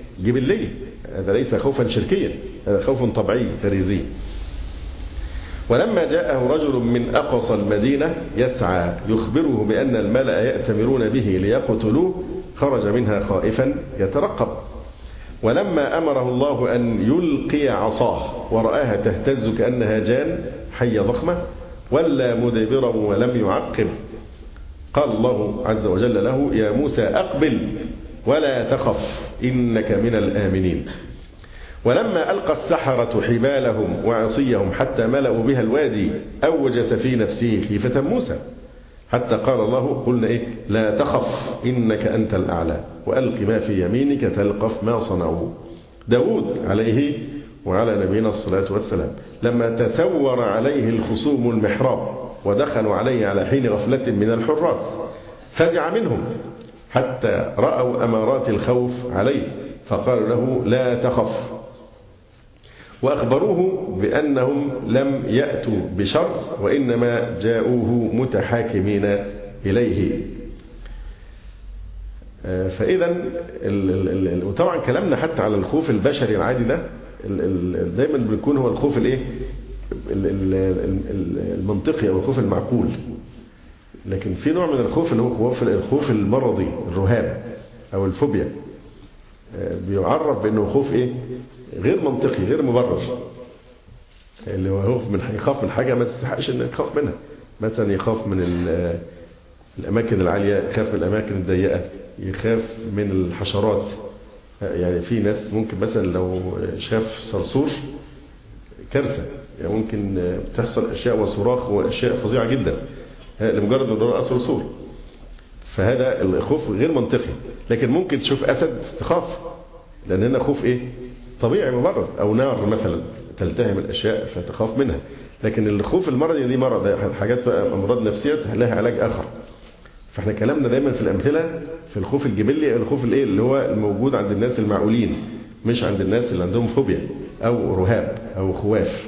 جبلي، هذا ليس خوفا شركيا، هذا خوف طبيعي غريزي. ولما جاءه رجل من أقصى المدينة يسعى يخبره بأن الملأ يأتمرون به ليقتلوه خرج منها خائفا يترقب. ولما أمره الله أن يلقي عصاه ورآها تهتز كأنها جان حية ضخمة ولا مدبرا ولم يعقب، قال الله عز وجل له: يا موسى أقبل ولا تخف إنك من الآمنين. ولما ألقى السحرة حبالهم وعصيهم حتى ملأوا بها الوادي أوجس في نفسه خيفة موسى، حتى قال الله: قلنا لا تخف إنك أنت الأعلى وألق ما في يمينك تلقف ما صنعوا. داود عليه وعلى نبينا الصلاة والسلام لما تثور عليه الخصوم المحراب ودخلوا عليه على حين غفلة من الحراس فزع منهم حتى رأوا أمارات الخوف عليه فقالوا له: لا تخف، وأخبروه بأنهم لم يأتوا بشر وإنما جاءوه متحاكمين إليه. فإذا وطبعا كلامنا حتى على الخوف البشري العادي ده دايما بيكون هو الخوف المنطقي أو الخوف المعقول، لكن في نوع من الخوف اللي هو الخوف المرضي الرهاب أو الفوبيا، بيعرف بأنه خوف غير منطقي غير مبرر، اللي هو يخاف من حاجة ما تستحقش أن يخاف منها. مثلا يخاف من الأماكن العالية، يخاف من الأماكن الضيقة، يخاف من الحشرات. يعني في ناس ممكن مثلا لو شاف صرصور كارثة، يعني ممكن تحصل أشياء وصراخ وأشياء فظيعة جدا لمجرد أنه رأى صرصور، فهذا الخوف غير منطقي. لكن ممكن تشوف أسد تخاف، لأن هنا خوف طبيعي مبرر، أو نار مثلا تلتهم الأشياء فتخاف منها. لكن الخوف المرضي دي مرض، حاجات أمراض نفسية لها علاج آخر. فاحنا كلامنا دايما في الأمثلة في الخوف الجبلي، الخوف اللي هو الموجود عند الناس المعقولين، مش عند الناس اللي عندهم فوبيا أو رهاب أو خواف.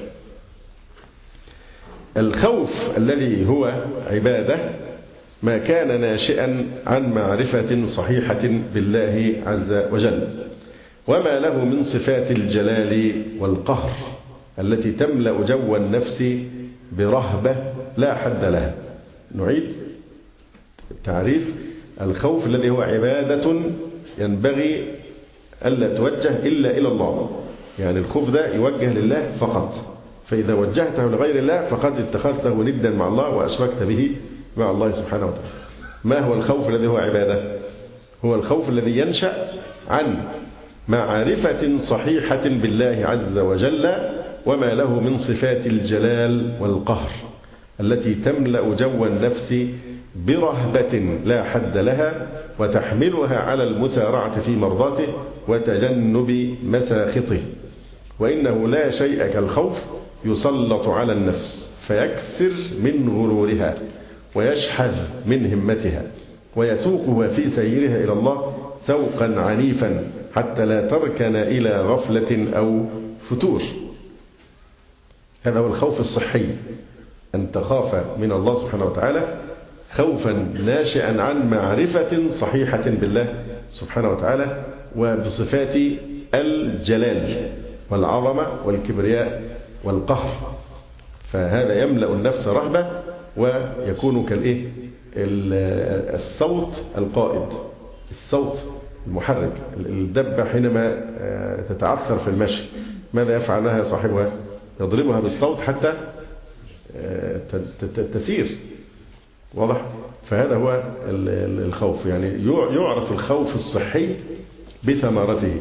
الخوف الذي هو عبادة ما كان ناشئا عن معرفة صحيحة بالله عز وجل، وما له من صفات الجلال والقهر التي تملأ جو النفس برهبة لا حد لها. نعيد تعريف الخوف الذي هو عبادة ينبغي ألا توجه إلا إلى الله، يعني الخوف ده يوجه لله فقط، فإذا وجهته لغير الله فقد اتخذته ندا مع الله وأشركت به مع الله سبحانه وتعالى. ما هو الخوف الذي هو عبادة؟ هو الخوف الذي ينشأ عن معرفة صحيحة بالله عز وجل وما له من صفات الجلال والقهر التي تملأ جو النفس برهبة لا حد لها وتحملها على المسارعة في مرضاته وتجنب مساخطه. وإنه لا شيء كالخوف يسلط على النفس فيكثر من غرورها ويشحذ من همتها ويسوقها في سيرها إلى الله سوقا عنيفا حتى لا تركن إلى غفلة أو فتور. هذا هو الخوف الصحي، أن تخاف من الله سبحانه وتعالى خوفا ناشئا عن معرفة صحيحة بالله سبحانه وتعالى وبصفات الجلال والعظمة والكبرياء والقهر، فهذا يملأ النفس رهبة ويكون الصوت القائد، الصوت المحرك. الدبة حينما تتعثر في المشي ماذا يفعل لها صاحبها؟ يضربها بالصوت حتى تسير. واضح؟ فهذا هو الخوف، يعني يعرف الخوف الصحي بثمرته.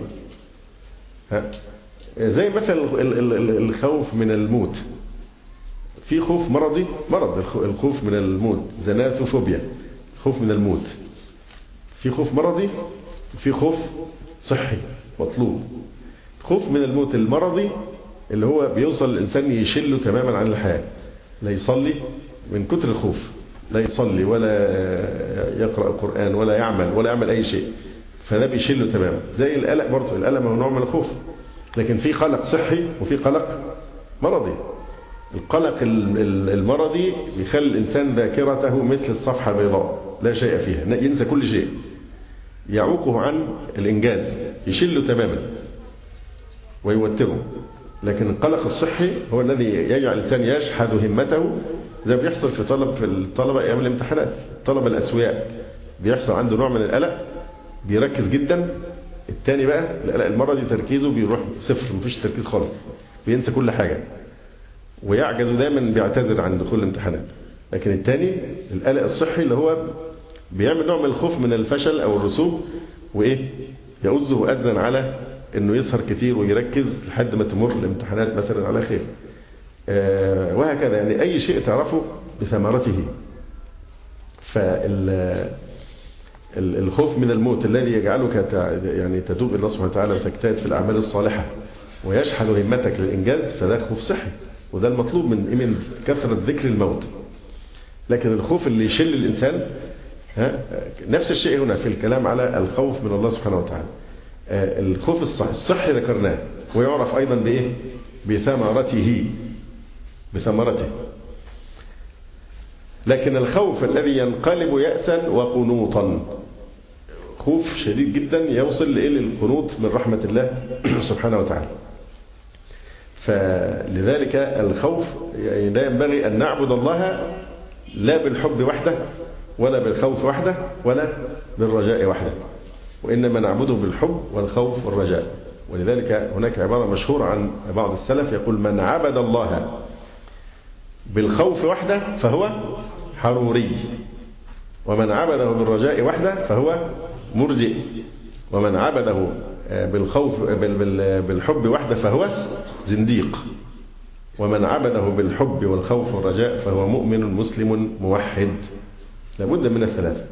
زي مثلا الخوف من الموت. في خوف مرضي، الخوف من الموت زناثوفوبيا، خوف من الموت. في خوف مرضي وفي خوف صحي مطلوب. خوف من الموت المرضي اللي هو بيوصل الإنسان يشله تماما عن الحياة، لا يصلي من كتر الخوف، لا يصلي ولا يقرأ القرآن ولا يعمل أي شيء، فده بيشله تماما. زي القلق برضه، القلق هو نوع من الخوف، لكن في قلق صحي وفي قلق مرضي. القلق المرضي بيخلي الإنسان ذاكرته مثل الصفحة البيضاء لا شيء فيها، ينسى كل شيء، يعوقه عن الإنجاز، يشله تماما ويوتره. لكن القلق الصحي هو الذي يجعل الإنسان يشحذ همته، زي ما بيحصل في الطلبة أيام الامتحانات. الطلبة الأسوياء بيحصل عنده نوع من القلق، بيركز جدا. التاني بقى القلق المرة دي تركيزه بيروح صفر، مفيش تركيز خالص، بينسى كل حاجة ويعجز دايما، بيعتذر عن دخول الامتحانات. لكن التاني القلق الصحي اللي هو بيعمل نوع من الخوف من الفشل أو الرسوب، وإيه يؤذه أذن على إنه يسهر كتير ويركز لحد ما تمر الامتحانات مثلا على خير. وهكذا يعني أي شيء تعرفه بثمرته. فالخوف من الموت الذي يجعلك يعني تتوب إلى الله سبحانه وتعالى وتجتهد في الأعمال الصالحة ويشحن همتك للإنجاز، فده خوف صحي، وده المطلوب من كثرة ذكر الموت. لكن الخوف اللي يشل الإنسان، نفس الشيء هنا في الكلام على الخوف من الله سبحانه وتعالى. الخوف الصحي ذكرناه، ويعرف أيضا بإيه؟ بثمرته. لكن الخوف الذي ينقلب يأسا وقنوطا، خوف شديد جدا يوصل للقنوط من رحمة الله سبحانه وتعالى. فلذلك الخوف يعني لا ينبغي أن نعبد الله لا بالحب وحده، ولا بالخوف وحده، ولا بالرجاء وحده، وإنما نعبده بالحب والخوف والرجاء. ولذلك هناك عبارة مشهورة عن بعض السلف يقول: من عبد الله بالخوف وحده فهو حروري، ومن عبده بالرجاء وحده فهو مرجئ، ومن عبده بالحب وحده فهو زنديق، ومن عبده بالحب والخوف والرجاء فهو مؤمن مسلم موحد. لابد من الثلاثة.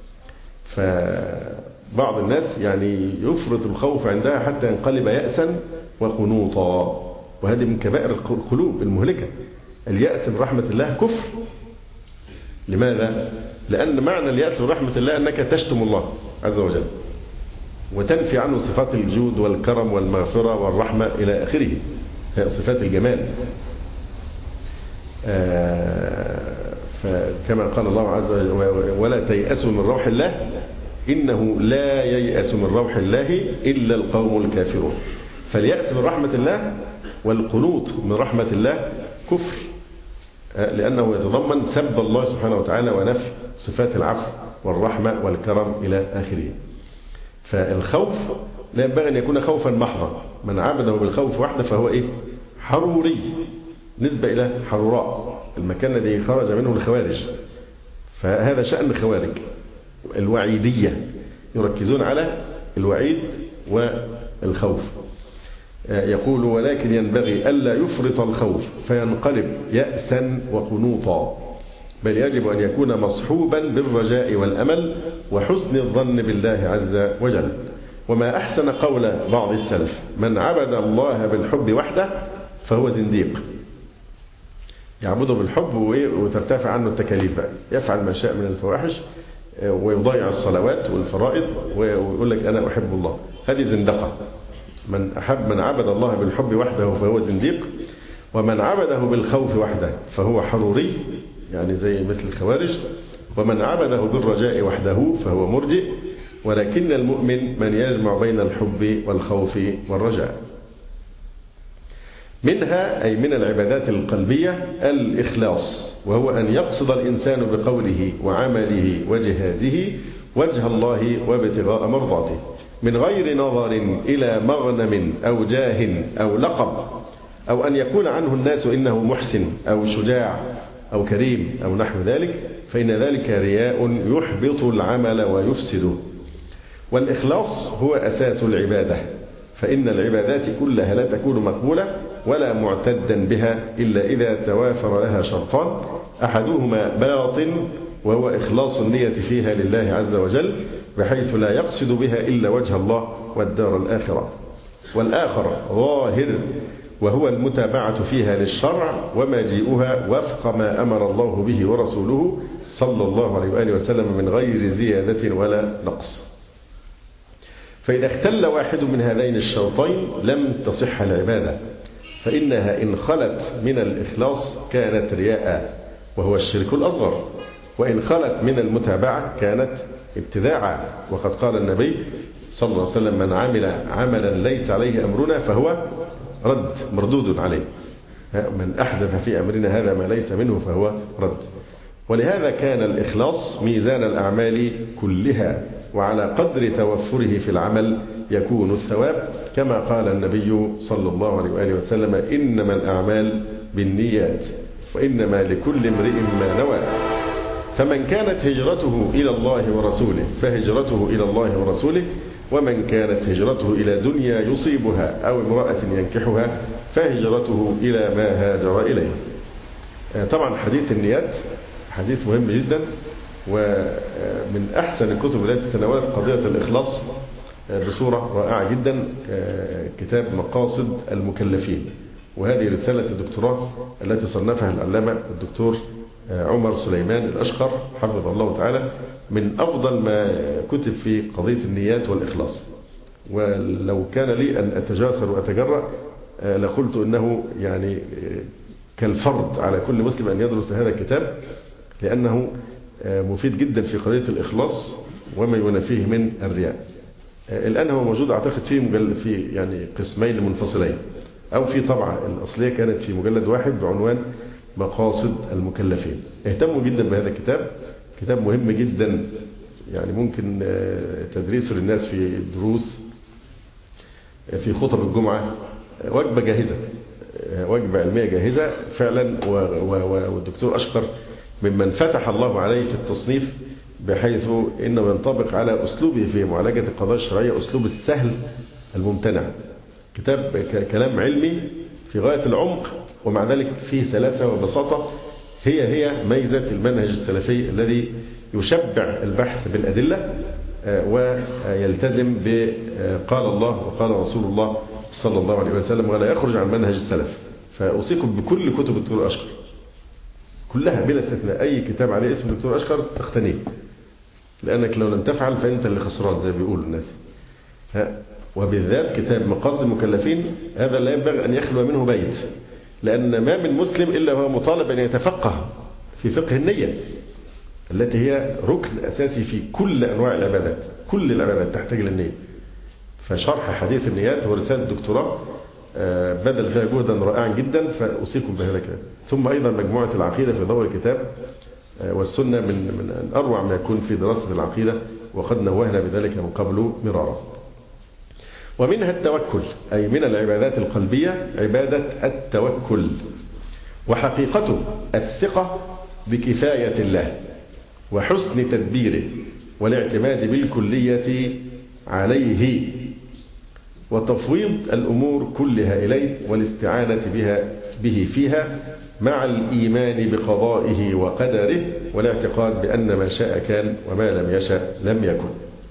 فبعض الناس يعني يفرط الخوف عندها حتى ينقلب يأسا وقنوطا، وهذه من كبائر القلوب المهلكة. اليأس من رحمة الله كفر. لماذا؟ لأن معنى اليأس من رحمة الله أنك تشتم الله عز وجل وتنفي عنه صفات الجود والكرم والمغفرة والرحمة إلى آخره، هي صفات الجمال. فكما قال الله عز وجل: ولا تيأسوا من روح الله إنه لا ييأس من روح الله إلا القوم الكافرون. فاليأس من رحمة الله والقنوط من رحمة الله كفر، لأنه يتضمن سب الله سبحانه وتعالى ونفي صفات العفو والرحمة والكرم إلى آخره. فالخوف لا ينبغي أن يكون خوفا محضا. من عبده بالخوف وحده فهو إيه؟ حروري، نسبة إلى حروراء، المكان الذي خرج منه الخوارج. فهذا شأن الخوارج الوعيدية، يركزون على الوعيد والخوف. يقول: ولكن ينبغي ألا يفرط الخوف فينقلب يأسا وقنوطا، بل يجب أن يكون مصحوبا بالرجاء والأمل وحسن الظن بالله عز وجل. وما أحسن قول بعض السلف: من عبد الله بالحب وحده فهو زنديق. يعبده بالحب وترتفع عنه التكاليف بقى، يفعل ما شاء من الفواحش ويضيع الصلوات والفرائض ويقول لك أنا أحب الله. هذه زندقة. من عبد الله بالحب وحده فهو زنديق، ومن عبده بالخوف وحده فهو حروري، يعني زي مثل الخوارج، ومن عبده بالرجاء وحده فهو مرجئ. ولكن المؤمن من يجمع بين الحب والخوف والرجاء. منها أي من العبادات القلبية الإخلاص، وهو أن يقصد الإنسان بقوله وعمله وجهاده وجه الله وابتغاء مرضاته، من غير نظر إلى مغنم أو جاه أو لقب، أو أن يكون عنه الناس إنه محسن أو شجاع أو كريم أو نحو ذلك، فإن ذلك رياء يحبط العمل ويفسده. والإخلاص هو أساس العبادة، فإن العبادات كلها لا تكون مقبولة ولا معتدا بها إلا إذا توافر لها شرطان: أحدهما باطن وهو إخلاص النية فيها لله عز وجل بحيث لا يقصد بها إلا وجه الله والدار الآخرة، والآخر ظاهر وهو المتابعة فيها للشرع ومجيئها وفق ما أمر الله به ورسوله صلى الله عليه وآله وسلم من غير زيادة ولا نقص. فإذا اختل واحد من هذين الشرطين لم تصح العبادة، فإنها إن خلت من الإخلاص كانت رياء وهو الشرك الأصغر، وإن خلت من المتابعة كانت ابتداعا. وقد قال النبي صلى الله عليه وسلم: من عمل عملا ليس عليه أمرنا فهو رد مردود عليه. من أحدث في أمرنا هذا ما ليس منه فهو رد. ولهذا كان الإخلاص ميزان الأعمال كلها، وعلى قدر توفره في العمل يكون الثواب، كما قال النبي صلى الله عليه وآله وسلم: إنما الأعمال بالنيات وإنما لكل امرئ ما نوى. فمن كانت هجرته إلى الله ورسوله فهجرته إلى الله ورسوله، ومن كانت هجرته إلى دنيا يصيبها أو امرأة ينكحها فهجرته إلى ما هاجر إليه. طبعا حديث النيات حديث مهم جدا، ومن أحسن الكتب التي تناولت قضية الإخلاص بصورة رائعة جدا كتاب مقاصد المكلفين، وهذه رسالة الدكتوراه التي صنفها العلامة الدكتور عمر سليمان الأشقر حفظه الله تعالى، من أفضل ما كتب في قضية النيات والإخلاص. ولو كان لي أن أتجاسر وأتجرأ لقلت أنه يعني كالفرض على كل مسلم أن يدرس هذا الكتاب، لأنه مفيد جدا في قضية الإخلاص وما ينافيه من الرياء. الآن هو موجود أعتقد في يعني قسمين منفصلين، أو في طبعة الأصلية كانت في مجلد واحد بعنوان مقاصد المكلفين. اهتموا جدا بهذا الكتاب، كتاب مهم جدا، يعني ممكن تدريسه للناس في الدروس في خطب الجمعة، وجبة جاهزة، وجبة علمية جاهزة فعلا. والدكتور أشقر ممن فتح الله عليه في التصنيف، بحيث إنه ينطبق على أسلوبه في معالجة القضايا الشرعية، أسلوب السهل الممتنع. كتاب كلام علمي في غاية العمق، ومع ذلك فيه سلاسة وبساطة، هي ميزة المنهج السلفي الذي يشبع البحث بالأدلة ويلتزم بقال الله وقال رسول الله صلى الله عليه وسلم، ولا يخرج عن منهج السلف. فأوصيكم بكل كتب الدكتور أشقر كلها بلا استثناء، أي كتاب عليه اسم الدكتور أشقر تقتنيه، لأنك لو لم تفعل فأنت اللي خسران زي ما بيقول الناس. وبالذات كتاب مقاصد المكلفين هذا لا ينبغي أن يخلو منه بيت، لأن ما من مسلم إلا هو مطالب أن يتفقه في فقه النية التي هي ركن أساسي في كل أنواع العبادات. كل العبادات تحتاج للنية. فشرح حديث النيات هو رسالة الدكتوراه بذل فيها جهدا رائعا جدا، فأوصيكم بهذا الكلام. ثم أيضا مجموعة العقيدة في ضوء الكتاب والسنة من أروع ما يكون في دراسة العقيدة، وقد نوهنا بذلك من قبل مرارا. ومنها التوكل، أي من العبادات القلبية عبادة التوكل، وحقيقته الثقة بكفاية الله وحسن تدبيره والاعتماد بالكلية عليه، وتفويض الأمور كلها إليه والاستعانة به فيها، مع الإيمان بقضائه وقدره والاعتقاد بأن ما شاء كان وما لم يشاء لم يكن.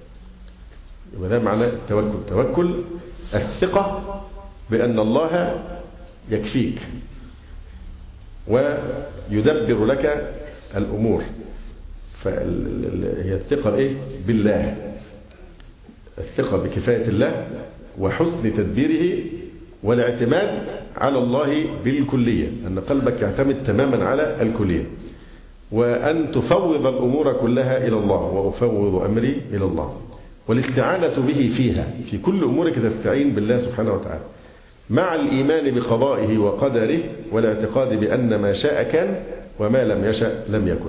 وهذا معنى التوكل. توكل الثقة بأن الله يكفيك ويدبر لك الأمور. فهي الثقة بالله، الثقة بكفاية الله وحسن تدبيره والاعتماد على الله بالكلية، أن قلبك يعتمد تماما على الكلية، وأن تفوض الأمور كلها إلى الله، وأفوض أمري إلى الله، والاستعانة به فيها، في كل أمورك تستعين بالله سبحانه وتعالى، مع الإيمان بقضائه وقدره والاعتقاد بأن ما شاء كان وما لم يشاء لم يكن.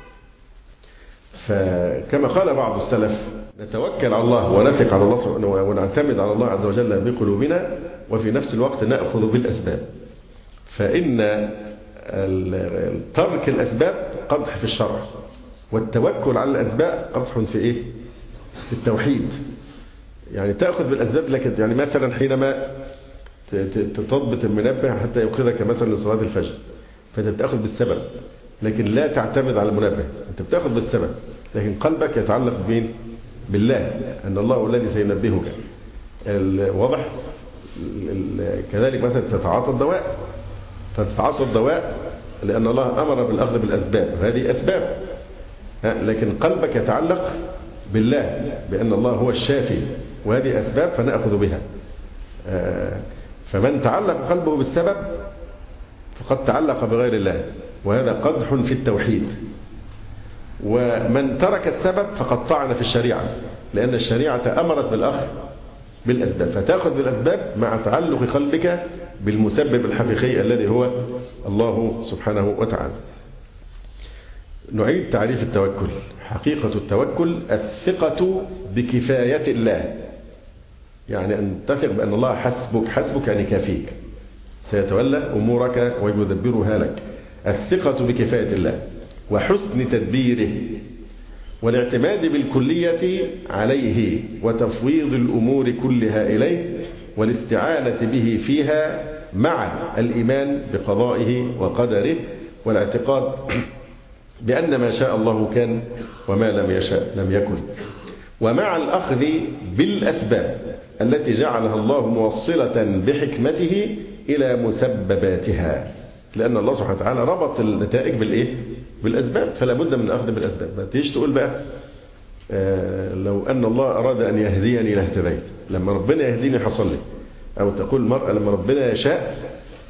فكما قال بعض السلف: نتوكل على الله ونثق على الله سبحانه ونعتمد على الله عز وجل بقلوبنا، وفي نفس الوقت نأخذ بالأسباب. فإن ترك الأسباب قدح في الشرع، والتوكل على الأسباب قدح في في التوحيد. يعني تأخذ بالأسباب، لكن يعني مثلا حينما تضبط المنبه حتى يوقظك مثلا لصلاة الفجر، فأنت بتأخذ بالسبب، لكن لا تعتمد على المنبه، أنت بتأخذ بالسبب، لكن قلبك يتعلق بالله، أن الله هو الذي سينبهك. واضح؟ كذلك مثلا تتعاطى الدواء لأن الله أمر بالأخذ بالأسباب، هذه أسباب، لكن قلبك يتعلق بالله بأن الله هو الشافي، وهذه أسباب فنأخذ بها. فمن تعلق قلبه بالسبب فقد تعلق بغير الله، وهذا قدح في التوحيد. ومن ترك السبب فقد طعن في الشريعة، لأن الشريعة أمرت بالأخذ بالأسباب، فتأخذ بالأسباب مع تعلق قلبك بالمسبب الحقيقي الذي هو الله سبحانه وتعالى. نعيد تعريف التوكل. حقيقة التوكل الثقة بكفاية الله، يعني أن تثق بأن الله حسبك، حسبك يعني كافيك، سيتولى أمورك ويدبرها لك. الثقة بكفاية الله وحسن تدبيره والاعتماد بالكلية عليه وتفويض الأمور كلها إليه والاستعانة به فيها مع الإيمان بقضائه وقدره والاعتقاد بأن ما شاء الله كان وما لم يشاء لم يكن، ومع الأخذ بالأسباب التي جعلها الله موصلة بحكمته إلى مسبباتها، لأن الله سبحانه وتعالى ربط النتائج بالإيه؟ بالأسباب، فلا بد من الأخذ بالأسباب. ما تيجي تقول بقى لو أن الله أراد أن يهديني لاهتديت، لما ربنا يهديني حصل لي، أو تقول المرأة لما ربنا يشاء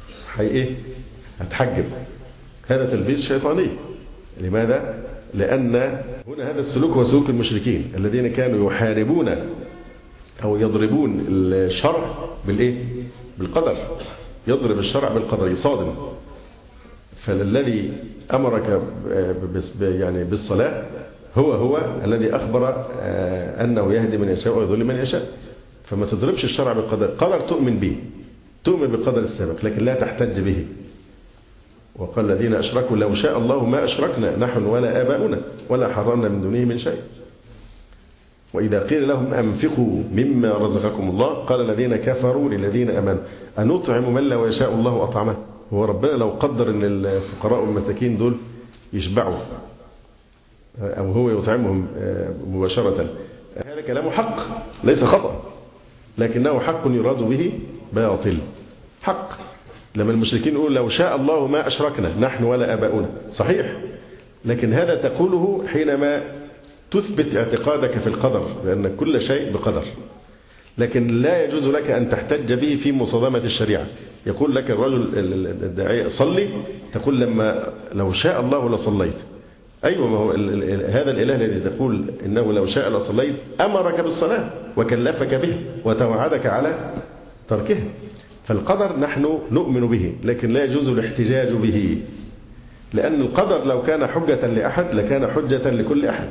هتحجب. هذا تلبيس شيطاني. لماذا؟ لأن هنا هذا السلوك هو سلوك المشركين الذين كانوا يحاربون أو يضربون الشرع بالقدر، يضرب الشرع بالقدر، يصادم. فالذي أمرك يعني بالصلاة هو الذي أخبر أنه يهدي من يشاء ويضل من يشاء. فما تضربش الشرع بالقدر. قدر تؤمن به، تؤمن بالقدر السابق لكن لا تحتج به. وقال الذين أشركوا لو شاء الله ما أشركنا نحن ولا آباؤنا ولا حرمنا من دونه من شيء. وإذا قيل لهم أنفقوا مما رزقكم الله قال الذين كفروا للذين آمنوا أنطعم من لو يشاء الله أطعمه. هو ربنا لو قدر أن الفقراء والمساكين دول يشبعوا أو هو يطعمهم مباشرة، هذا كلامه حق ليس خطأ، لكنه حق يراد به باطل. حق لما المشركين يقولوا لو شاء الله ما أشركنا نحن ولا آباؤنا، صحيح، لكن هذا تقوله حينما تثبت اعتقادك في القدر، لأن كل شيء بقدر. لكن لا يجوز لك أن تحتج به في مصادمة الشريعة. يقول لك الرجل الداعية صلي، تقول لو شاء الله لصليت. أيوة، ما هو هذا الإله الذي تقول إنه لو شاء لصليت أمرك بالصلاة وكلفك به وتوعدك على تركه. فالقدر نحن نؤمن به لكن لا يجوز الاحتجاج به، لأن القدر لو كان حجة لأحد لكان حجة لكل أحد.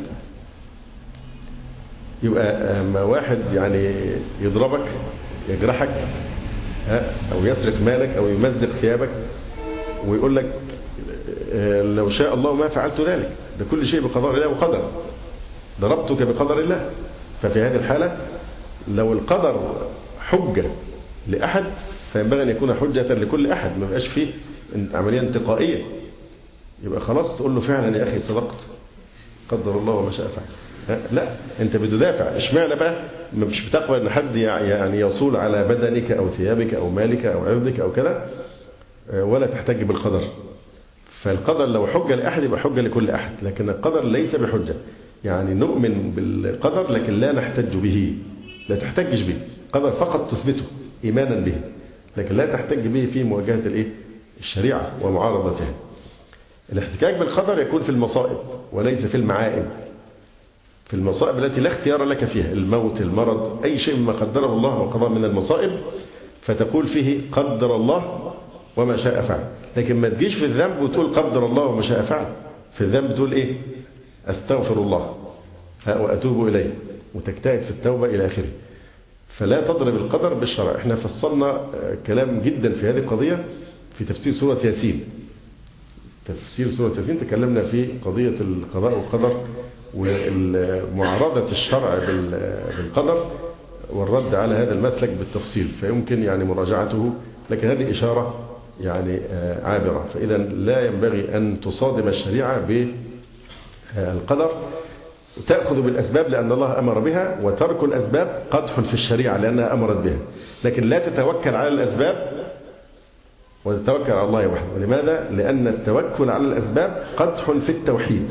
يبقى ما واحد يعني يضربك يجرحك أو يسرق مالك أو يمزق ثيابك ويقول لك لو شاء الله ما فعلت ذلك، ده كل شيء بقضاء الله وقدر، ضربتك بقدر الله. ففي هذه الحالة لو القدر حجة لأحد فينبغي أن يكون حجة لكل أحد، ما بقاش فيه عملية انتقائية. يبقى خلاص تقول له فعلا يا أخي صدقت، قدر الله وما شاء فعل. لا، أنت بتدافع. اشمعنى بقى مش بتقبل أن حد يعني يصول على بدنك أو ثيابك أو مالك أو عرضك أو كذا ولا تحتج بالقدر؟ فالقدر لو حجة لأحد يبقى حجة لكل أحد، لكن القدر ليس بحجة. يعني نؤمن بالقدر لكن لا نحتج به، لا تحتجش به. قدر فقط تثبته إيمانا به، لكن لا تحتج به في مواجهة الشريعة ومعارضتها. الاحتجاج بالقدر يكون في المصائب وليس في المعائب. في المصائب التي لا اختيار لك فيها، الموت، المرض، أي شيء مما قدره الله وقضى من المصائب، فتقول فيه قدر الله وما شاء فعل. لكن ما تجيش في الذنب وتقول قدر الله وما شاء فعل. في الذنب تقول أستغفر الله وأتوب إليه، وتجتهد في التوبة إلى آخره. فلا تضرب القدر بالشرع. احنا فصلنا كلام جدا في هذه القضية في تفسير سورة ياسين. تفسير سورة ياسين تكلمنا في قضية القضاء والقدر ومعارضة الشرع بالقدر والرد على هذا المسلك بالتفصيل، فيمكن يعني مراجعته، لكن هذه إشارة يعني عابرة. فإذا لا ينبغي أن تصادم الشريعة بالقدر. تأخذ بالأسباب لأن الله أمر بها، وترك الأسباب قدح في الشريعة لأنها أمرت بها، لكن لا تتوكل على الأسباب وتتوكل على الله وحده. لماذا؟ لأن التوكل على الأسباب قدح في التوحيد.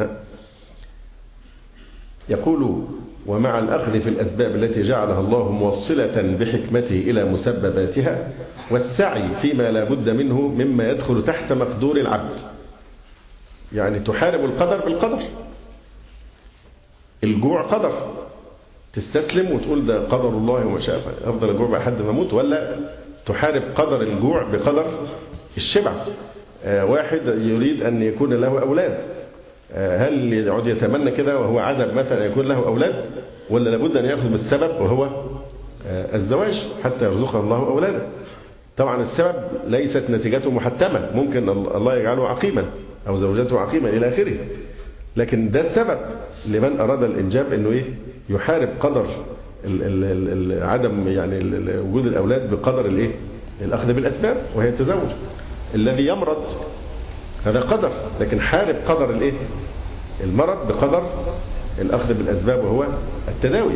يقول ومع الأخذ في الأسباب التي جعلها الله موصلة بحكمته إلى مسبباتها، والسعي فيما لا بد منه مما يدخل تحت مقدور العبد. يعني تحارب القدر بالقدر. الجوع قدر، تستسلم وتقول ده قدر الله وما شاء فعل، أفضل الجوع بقى حد ما أموت، ولا تحارب قدر الجوع بقدر الشبع. واحد يريد أن يكون له أولاد، هل يقعد يتمنى كده وهو عزب مثلا يكون له أولاد، ولا لابد أن يأخذ بالسبب وهو الزواج حتى يرزقه الله أولادا؟ طبعا السبب ليست نتيجته محتمة، ممكن الله يجعله عقيما أو زوجته عقيما إلى آخره، لكن ده السبب لمن أراد الإنجاب أنه إيه؟ يحارب قدر عدم يعني وجود الأولاد بقدر الإيه؟ الأخذ بالأسباب، وهي التزوج. الذي يمرض هذا قدر، لكن حارب قدر الإيه؟ المرض بقدر الأخذ بالأسباب وهو التداوي.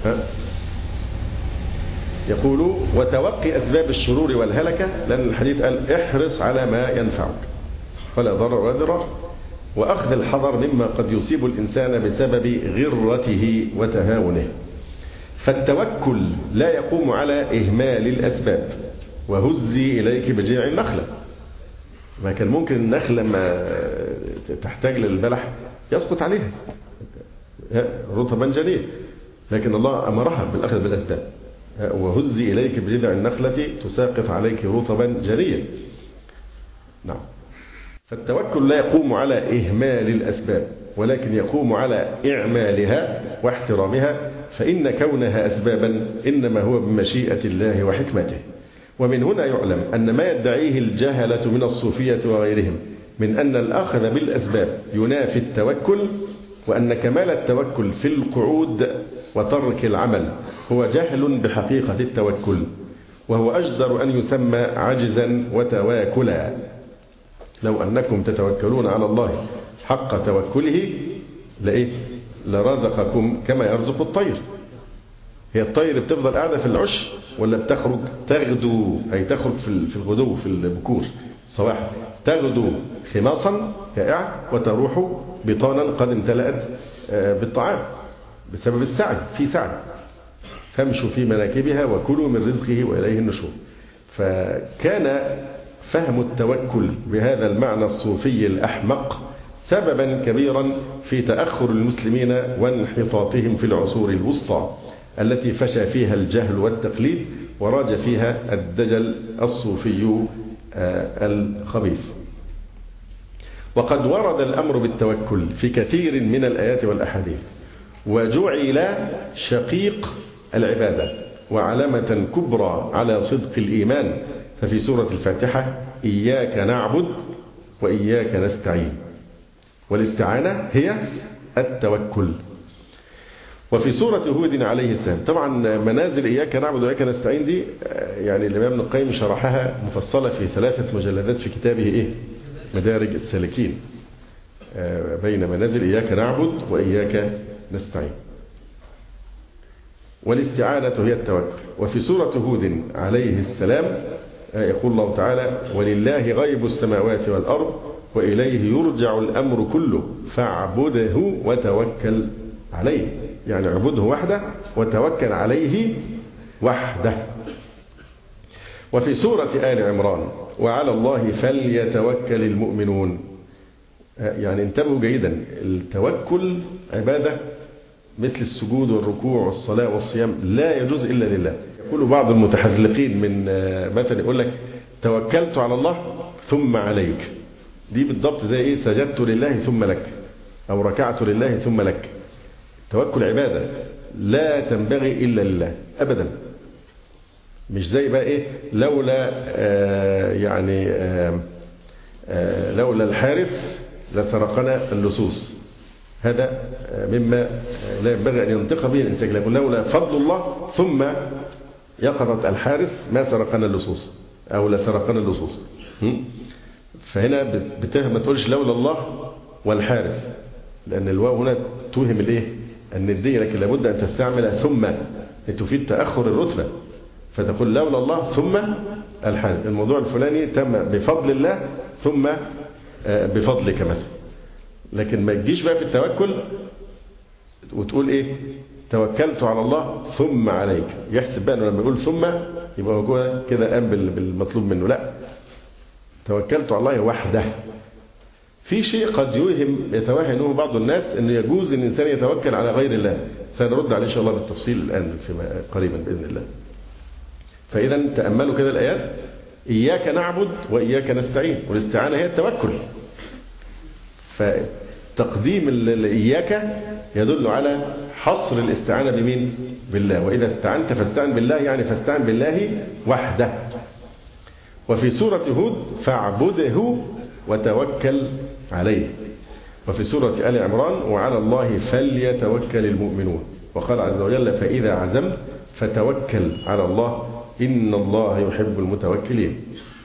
يقول وتوقي أسباب الشرور والهلكة، لأن الحديث قال احرص على ما ينفعك ولا ضرر ولا ضرر، وأخذ الحذر مما قد يصيب الإنسان بسبب غرته وتهاونه. فالتوكل لا يقوم على إهمال الأسباب. وهزي إليك بجذع النخلة، ما كان ممكن النخل لما تحتاج للبلح يسقط عليها رطبا جنيا، لكن الله أمرها بالأخذ بالأسباب. وهزي إليك بجذع النخلة تساقط عليك رطبا جنيا. نعم. فالتوكل لا يقوم على إهمال الأسباب، ولكن يقوم على إعمالها واحترامها، فإن كونها أسبابا إنما هو بمشيئة الله وحكمته. ومن هنا يعلم أن ما يدعيه الجهلة من الصوفية وغيرهم من أن الأخذ بالأسباب ينافي التوكل، وأن كمال التوكل في القعود وترك العمل هو جهل بحقيقة التوكل، وهو أجدر أن يسمى عجزا وتواكلا. لو أنكم تتوكلون على الله حق توكله لرزقكم كما يرزق الطير. هي الطير بتفضل قاعدة في العش ولا بتخرج تغدو، أي تخرج في الغدو في البكور صباحا، تغدو خماصا جائعة وتروح بطانا قد امتلأت بالطعام بسبب السعي، في سعي. فامشوا في مناكبها وكلوا من رزقه وإليه النشور. فكان فهم التوكل بهذا المعنى الصوفي الأحمق سببا كبيرا في تأخر المسلمين وانحطاطهم في العصور الوسطى التي فشى فيها الجهل والتقليد وراج فيها الدجل الصوفي الخبيث. وقد ورد الأمر بالتوكل في كثير من الآيات والأحاديث، وجعل شقيق العبادة وعلامة كبرى على صدق الإيمان. ففي سورة الفاتحة إياك نعبد وإياك نستعين، والاستعانة هي التوكل. وفي سورة هود عليه السلام، طبعا منازل إياك نعبد وإياك نستعين دي يعني الإمام ابن القيم شرحها مفصلة في 3 مجلدات في كتابه مدارج السالكين، بين منازل إياك نعبد وإياك نستعين. والاستعانة هي التوكل. وفي سورة هود عليه السلام يقول الله تعالى ولله غيب السماوات والأرض وإليه يرجع الأمر كله فاعبده وتوكل عليه، يعني اعبده وحده وتوكل عليه وحده. وفي سورة آل عمران وعلى الله فليتوكل المؤمنون. يعني انتبهوا جيدا، التوكل عبادة مثل السجود والركوع والصلاة والصيام لا يجوز إلا لله. يقول بعض المتحذلقين من مثلا يقول لك توكلت على الله ثم عليك، دي بالضبط زي سجدت لله ثم لك، أو ركعت لله ثم لك. توكل عبادة لا تنبغي إلا لله أبدا، مش زي بقى لولا لولا الحارس لسرقنا اللصوص. هذا مما لا ينبغي أن ينطق به الإنسان. يقول لولا فضل الله ثم يقظت الحارس ما سرقنا اللصوص أو لسرقنا اللصوص. فهنا ما تقولش لولا الله والحارس، لأن الواو هنا توهم الندية، لكن لابد أن تستعمل ثم تفيد تأخر الرتبة، فتقول لولا الله ثم الحارس. الموضوع الفلاني تم بفضل الله ثم بفضلك مثلا. لكن ما تجيش بقى في التوكل وتقول توكلت على الله ثم عليك، يحسب بقى انه لما يقول ثم يبقى هو كده قام بالمطلوب منه. لا، توكلت على الله وحده. في شيء قد يتوهم بعض الناس انه يجوز ان الانسان يتوكل على غير الله، سنرد عليه ان شاء الله بالتفصيل الان قريبا باذن الله. فإذا تأملوا كده الآيات، إياك نعبد وإياك نستعين، والاستعانة هي التوكل. فتقديم إياك يدل على حصر الاستعانة بمين؟ بالله. وإذا استعنت فاستعن بالله، يعني فاستعن بالله وحده. وفي سورة هود فاعبده وتوكل عليه. وفي سورة آل عمران وعلى الله فليتوكل المؤمنون. وقال عز وجل فإذا عزمت فتوكل على الله إن الله يحب المتوكلين.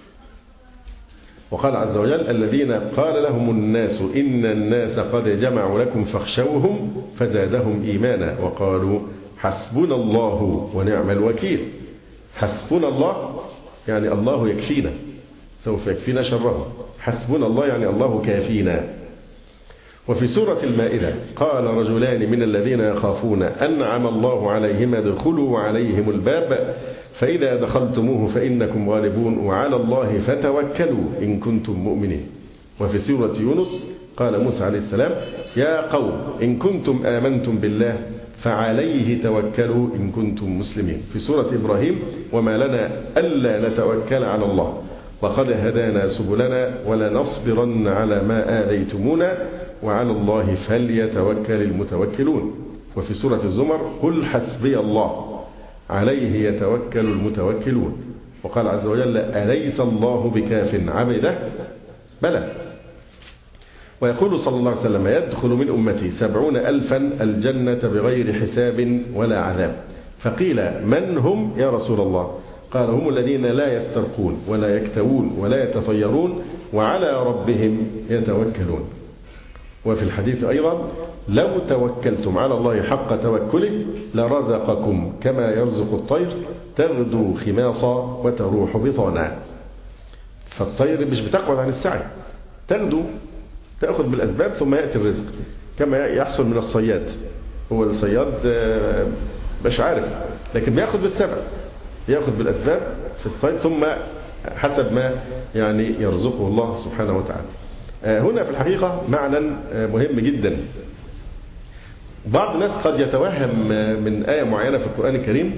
وقال عز وجل الذين قال لهم الناس إن الناس قد جمعوا لكم فاخشوهم فزادهم إيمانا وقالوا حسبنا الله ونعم الوكيل. حسبنا الله يعني الله يكفينا، سوف يكفينا شره. حسبنا الله يعني الله كافينا. وفي سورة المائدة قال رجلان من الذين يخافون أنعم الله عليهم ادخلوا عليهم الباب فإذا دخلتموه فإنكم غالبون وعلى الله فتوكلوا إن كنتم مؤمنين. وفي سورة يونس قال موسى عليه السلام يا قوم إن كنتم آمنتم بالله فعليه توكلوا إن كنتم مسلمين. في سورة إبراهيم وما لنا ألا نتوكل على الله وقد هدانا سبلنا ولنصبرن على ما آذيتمونا وعلى الله فليتوكل المتوكلون. وفي سورة الزمر قل حسبي الله عليه يتوكل المتوكلون. وقال عز وجل أليس الله بكاف عبده بلى. ويقول صلى الله عليه وسلم يدخل من أمتي 70,000 الجنة بغير حساب ولا عذاب. فقيل من هم يا رسول الله؟ قال هم الذين لا يسترقون ولا يكتوون ولا يتطيرون وعلى ربهم يتوكلون. وفي الحديث أيضا لو توكلتم على الله حق توكله لرزقكم كما يرزق الطير تغدو خماصا وتروح بطانا. فالطير مش بتقعد عن السعي، تغدو تأخذ بالأسباب ثم يأتي الرزق، كما يحصل من الصياد. هو الصياد مش عارف لكن بيأخذ بالسبب، يأخذ بالأسباب في الصيد ثم حسب ما يعني يرزقه الله سبحانه وتعالى. هنا في الحقيقة معنى مهم جدا. بعض الناس قد يتوهم من آية معينة في القرآن الكريم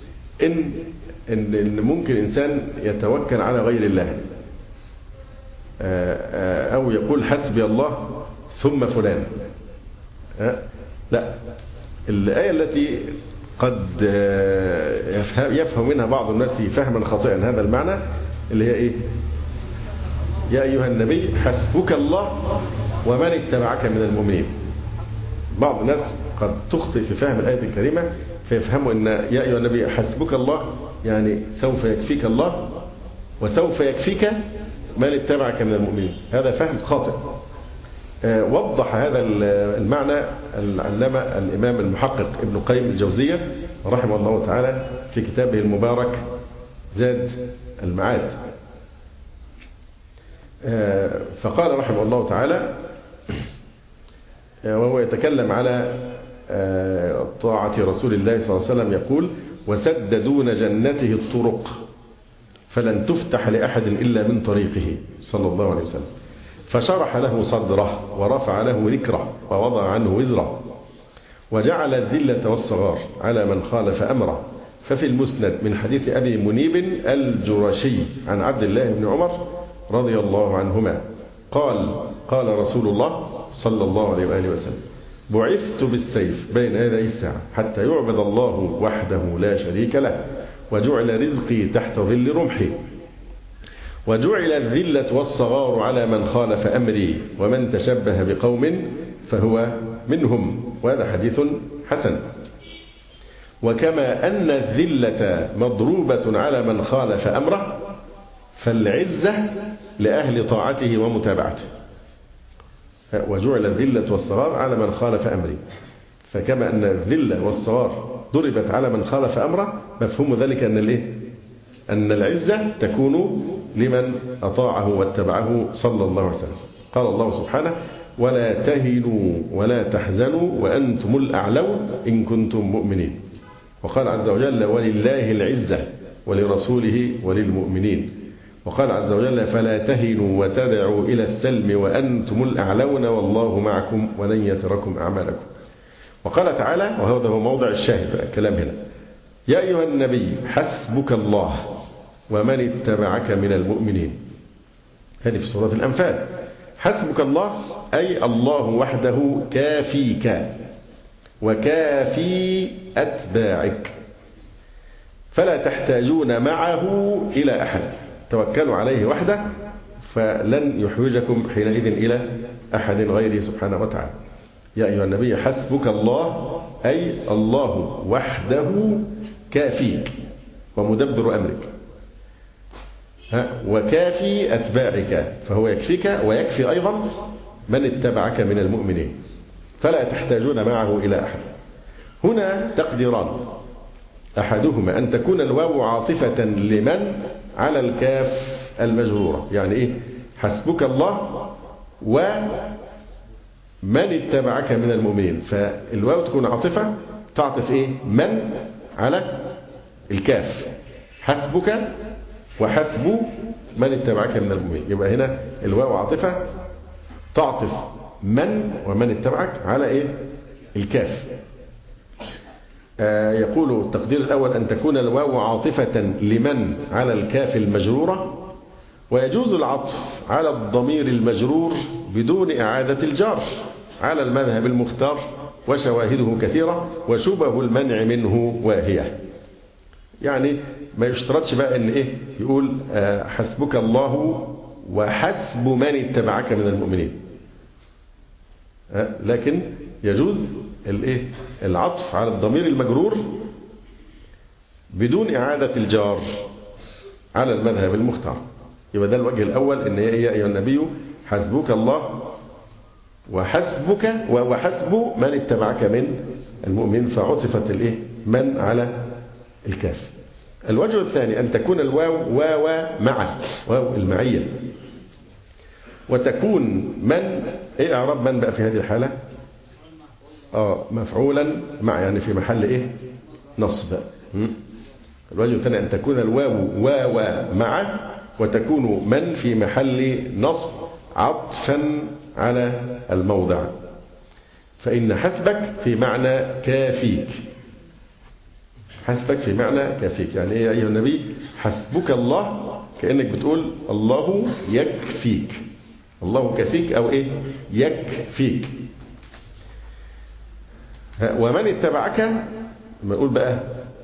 إن ممكن إنسان يتوكل على غير الله، أو يقول حسبي الله ثم فلان. لا، الآية التي قد يفهم منها بعض الناس فهما خاطئا هذا المعنى اللي هي إيه؟ يا أيها النبي حسبك الله ومن اتبعك من المؤمنين. بعض الناس قد تخطئ في فهم الآية الكريمة فيفهموا أن يا أيها النبي حسبك الله يعني سوف يكفيك الله وسوف يكفيك من اتبعك من المؤمنين. هذا فهم خاطئ. وضح هذا المعنى العلامة الإمام المحقق ابن قيم الجوزية رحمه الله تعالى في كتابه المبارك زاد المعاد. فقال رحمه الله تعالى وهو يتكلم على طاعة رسول الله صلى الله عليه وسلم يقول وسددون جنته الطرق فلن تفتح لأحد إلا من طريقه صلى الله عليه وسلم فشرح له صدره ورفع له ذكره ووضع عنه وزره وجعل الذلة والصغار على من خالف أمره. ففي المسند من حديث أبي منيب الجرشي عن عبد الله بن عمر رضي الله عنهما قال رسول الله صلى الله عليه وآله وسلم بعثت بالسيف بين يدي الساعة حتى يعبد الله وحده لا شريك له وجعل رزقي تحت ظل رمحي وجعل الذلة والصغار على من خالف أمري ومن تشبه بقوم فهو منهم. وهذا حديث حسن. وكما أن الذلة مضروبة على من خالف أمره فالعزة لأهل طاعته ومتابعته. وجعل الذلة والصغار على من خالف أمري. فكما أن الذلة والصغار ضربت على من خالف أمره مفهوم ذلك أن العزة تكون لمن أطاعه واتبعه صلى الله عليه وسلم. قال الله سبحانه ولا تهنوا ولا تحزنوا وأنتم الأعلون إن كنتم مؤمنين. وقال عز وجل ولله العزة ولرسوله وللمؤمنين. وقال عز وجل فلا تهنوا وتدعوا إلى السلم وأنتم الأعلون والله معكم ولن يتركم أعمالكم. وقال تعالى وهذا هو موضع الشاهد الكلام هنا يا أيها النبي حسبك الله ومن اتبعك من المؤمنين. هذه في سورة الأنفال. حسبك الله أي الله وحده كافيك وكافي أتباعك، فلا تحتاجون معه إلى أحد، توكلوا عليه وحده فلن يحوجكم حينئذ إلى أحد غيره سبحانه وتعالى. يا أيها النبي حسبك الله أي الله وحده كافيك ومدبر أمرك، وكافي أتباعك، فهو يكفيك ويكفي أيضا من اتبعك من المؤمنين، فلا تحتاجون معه إلى أحد. هنا تقديران، أحدهما أن تكون الواو عاطفة لمن على الكاف المجرورة. يعني إيه؟ حسبك الله ومن اتبعك من المؤمنين، فالواو تكون عاطفة تعطف إيه؟ من على الكاف، حسبك وحسب من اتبعك من المؤمنين. يبقى هنا الواو عاطفة تعطف من ومن اتبعك على إيه؟ الكاف. يقول التقدير الأول أن تكون الواو عاطفة لمن على الكاف المجرورة، ويجوز العطف على الضمير المجرور بدون إعادة الجار على المذهب المختار، وشواهده كثيرة وشبه المنع منه واهية. يعني ما يشترطش بقى ان ايه يقول حسبك الله وحسب من اتبعك من المؤمنين، لكن يجوز الايه العطف على الضمير المجرور بدون إعادة الجار على المذهب المختار. يبقى ده الوجه الأول، ان يا أيها النبي حسبك الله وحسبك وحسب من اتبعك من المؤمنين، فعطفت الايه من على الكاف. الوجه الثاني أن تكون الواو واو مع، واو المعية، وتكون من ايه اعراب من بقى في هذه الحالة؟ مفعولا مع، يعني في محل ايه نصب. الوجه الثاني أن تكون الواو واو مع وتكون من في محل نصب عطفا على الموضع. فإن حسبك في معنى كافيك، حسبك في معنى كافيك. يعني ايه يا أيها النبي حسبك الله، كأنك بتقول الله يكفيك، الله كفيك أو إيه يكفيك. ومن اتبعك ما نقول بقى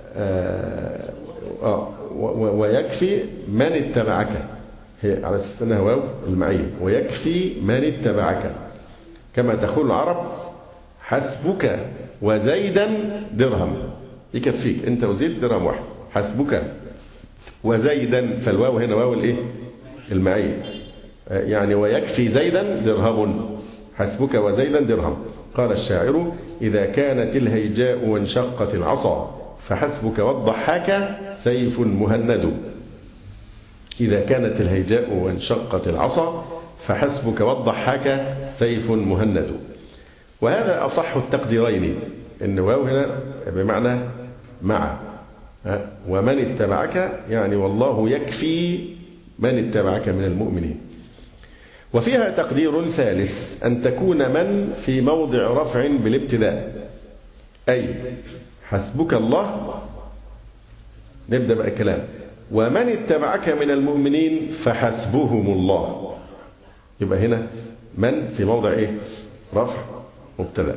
ويكفي من اتبعك، هي على أساس أنها واو المعية، ويكفي من اتبعك، كما تقول العرب حسبك وزيدا درهم، يكفيك أنت وزيد درهم واحد، حسبك وزيدا، فالواو هنا واو الايه المعية، يعني ويكفي زيدا درهم، حسبك وزيدا درهم. قال الشاعر إذا كانت الهيجاء وانشقت العصا فحسبك والضحاك سيف مهند. إذا كانت الهيجاء وانشقت العصا فحسبك والضحاك سيف مهند. وهذا أصح التقديرين، إن واو هنا بمعنى مع، ومن اتبعك يعني والله يكفي من اتبعك من المؤمنين. وفيها تقدير ثالث أن تكون من في موضع رفع بالابتداء، أي حسبك الله، نبدأ بقى الكلام، ومن اتبعك من المؤمنين فحسبهم الله. يبقى هنا من في موضع إيه رفع مبتدأ.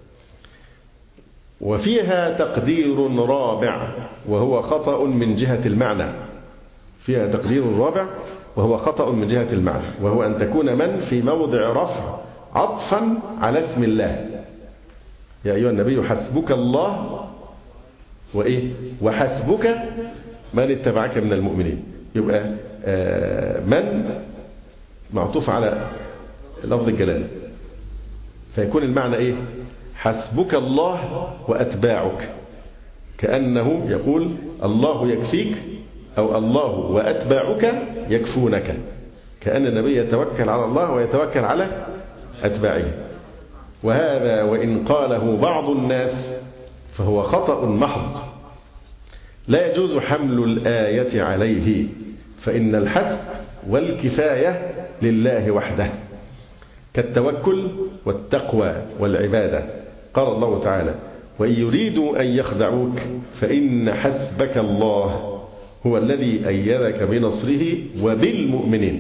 وفيها تقدير رابع وهو خطأ من جهة المعنى، فيها تقدير رابع وهو خطأ من جهة المعنى، وهو أن تكون من في موضع رفع عطفا على اسم الله. يا أيها النبي حسبك الله وإيه وحسبك من اتبعك من المؤمنين. يبقى من معطوف على لفظ الجلالة، فيكون المعنى إيه حسبك الله وأتباعك، كأنه يقول الله يكفيك أو الله وأتباعك يكفونك، كأن النبي يتوكل على الله ويتوكل على أتباعه. وهذا وإن قاله بعض الناس فهو خطأ محض، لا يجوز حمل الآية عليه، فإن الحسب والكفاية لله وحده، كالتوكل والتقوى والعبادة. قال الله تعالى وإن يريدوا أن يخدعوك فإن حسبك الله هو الذي أيدك بنصره وبالمؤمنين.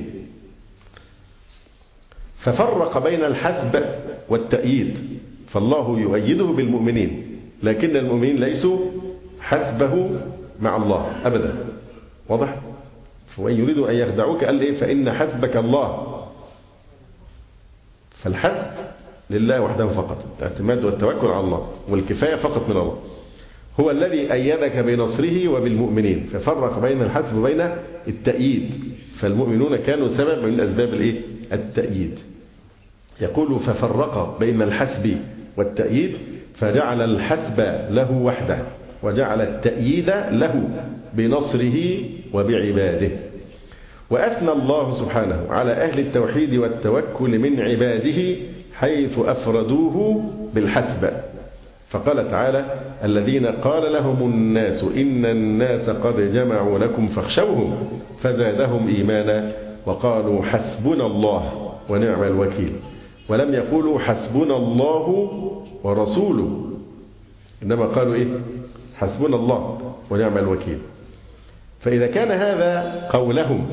ففرق بين الحسب والتأييد، فالله يؤيده بالمؤمنين، لكن المؤمنين ليسوا حسبه مع الله أبدا. واضح؟ وإن يريدوا أن يخدعوك قال إيه؟ فإن حسبك الله. فالحسب لله وحده فقط، الاعتماد والتوكل على الله والكفاية فقط من الله. هو الذي أيدك بنصره وبالمؤمنين. ففرق بين الحسب وبين التأييد، فالمؤمنون كانوا سبب من أسباب التأييد. يقول ففرق بين الحسب والتأييد فجعل الحسب له وحده وجعل التأييد له بنصره وبعباده. وأثنى الله سبحانه على أهل التوحيد والتوكل من عباده حيث أفردوه بالحسب، فقال تعالى الذين قال لهم الناس إن الناس قد جمعوا لكم فاخشوهم فزادهم إيمانا وقالوا حسبنا الله ونعم الوكيل. ولم يقولوا حسبنا الله ورسوله، إنما قالوا إيه؟ حسبنا الله ونعم الوكيل. فإذا كان هذا قولهم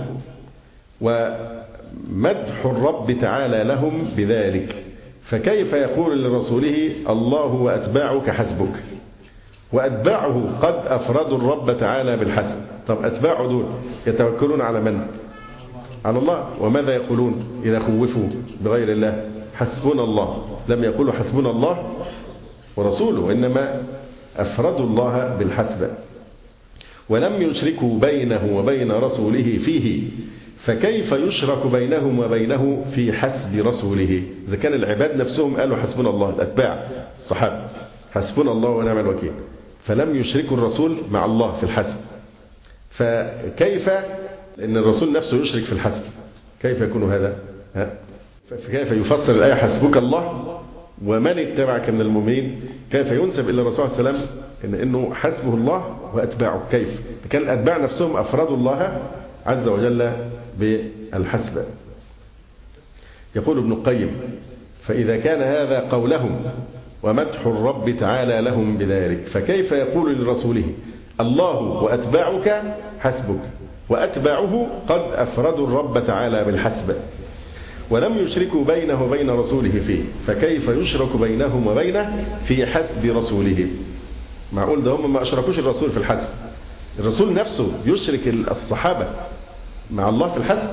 ومدح الرب تعالى لهم بذلك، فكيف يقول لرسوله الله وأتباعك حسبك، وأتباعه قد أفردوا الرب تعالى بالحسب؟ طب أتباعه دول يتوكلون على من؟ على الله. وماذا يقولون إذا خوفوا بغير الله؟ حسبنا الله. لم يقولوا حسبنا الله ورسوله، وإنما أفردوا الله بالحسب ولم يشركوا بينه وبين رسوله فيه، فكيف يشرك بينهم وبينه في حسب رسوله؟ إذا كان العباد نفسهم قالوا حسبنا الله، الأتباع الصحابة حسبنا الله ونعم الوكيل، فلم يشركوا الرسول مع الله في الحسب، فكيف إن الرسول نفسه يشرك في الحسب؟ كيف يكون هذا؟ فكيف يفسر الآية حسبك الله ومن اتبعك من المؤمنين؟ كيف ينسب إلى الرسول صلى الله عليه وسلم إنه حسبه الله وأتباعه؟ كيف كان الأتباع نفسهم أفردوا الله عز وجل بالحسب؟ يقول ابن القيم فإذا كان هذا قولهم ومدح الرب تعالى لهم بذلك، فكيف يقول لرسوله الله وأتباعك حسبك وأتباعه قد أفردوا الرب تعالى بالحسب ولم يشركوا بينه وبين رسوله فيه، فكيف يشرك بينهم وبينه في حسب رسوله؟ معقول ده هم ما أشركوش الرسول في الحسب، الرسول نفسه يشرك الصحابة مع الله في الحسب؟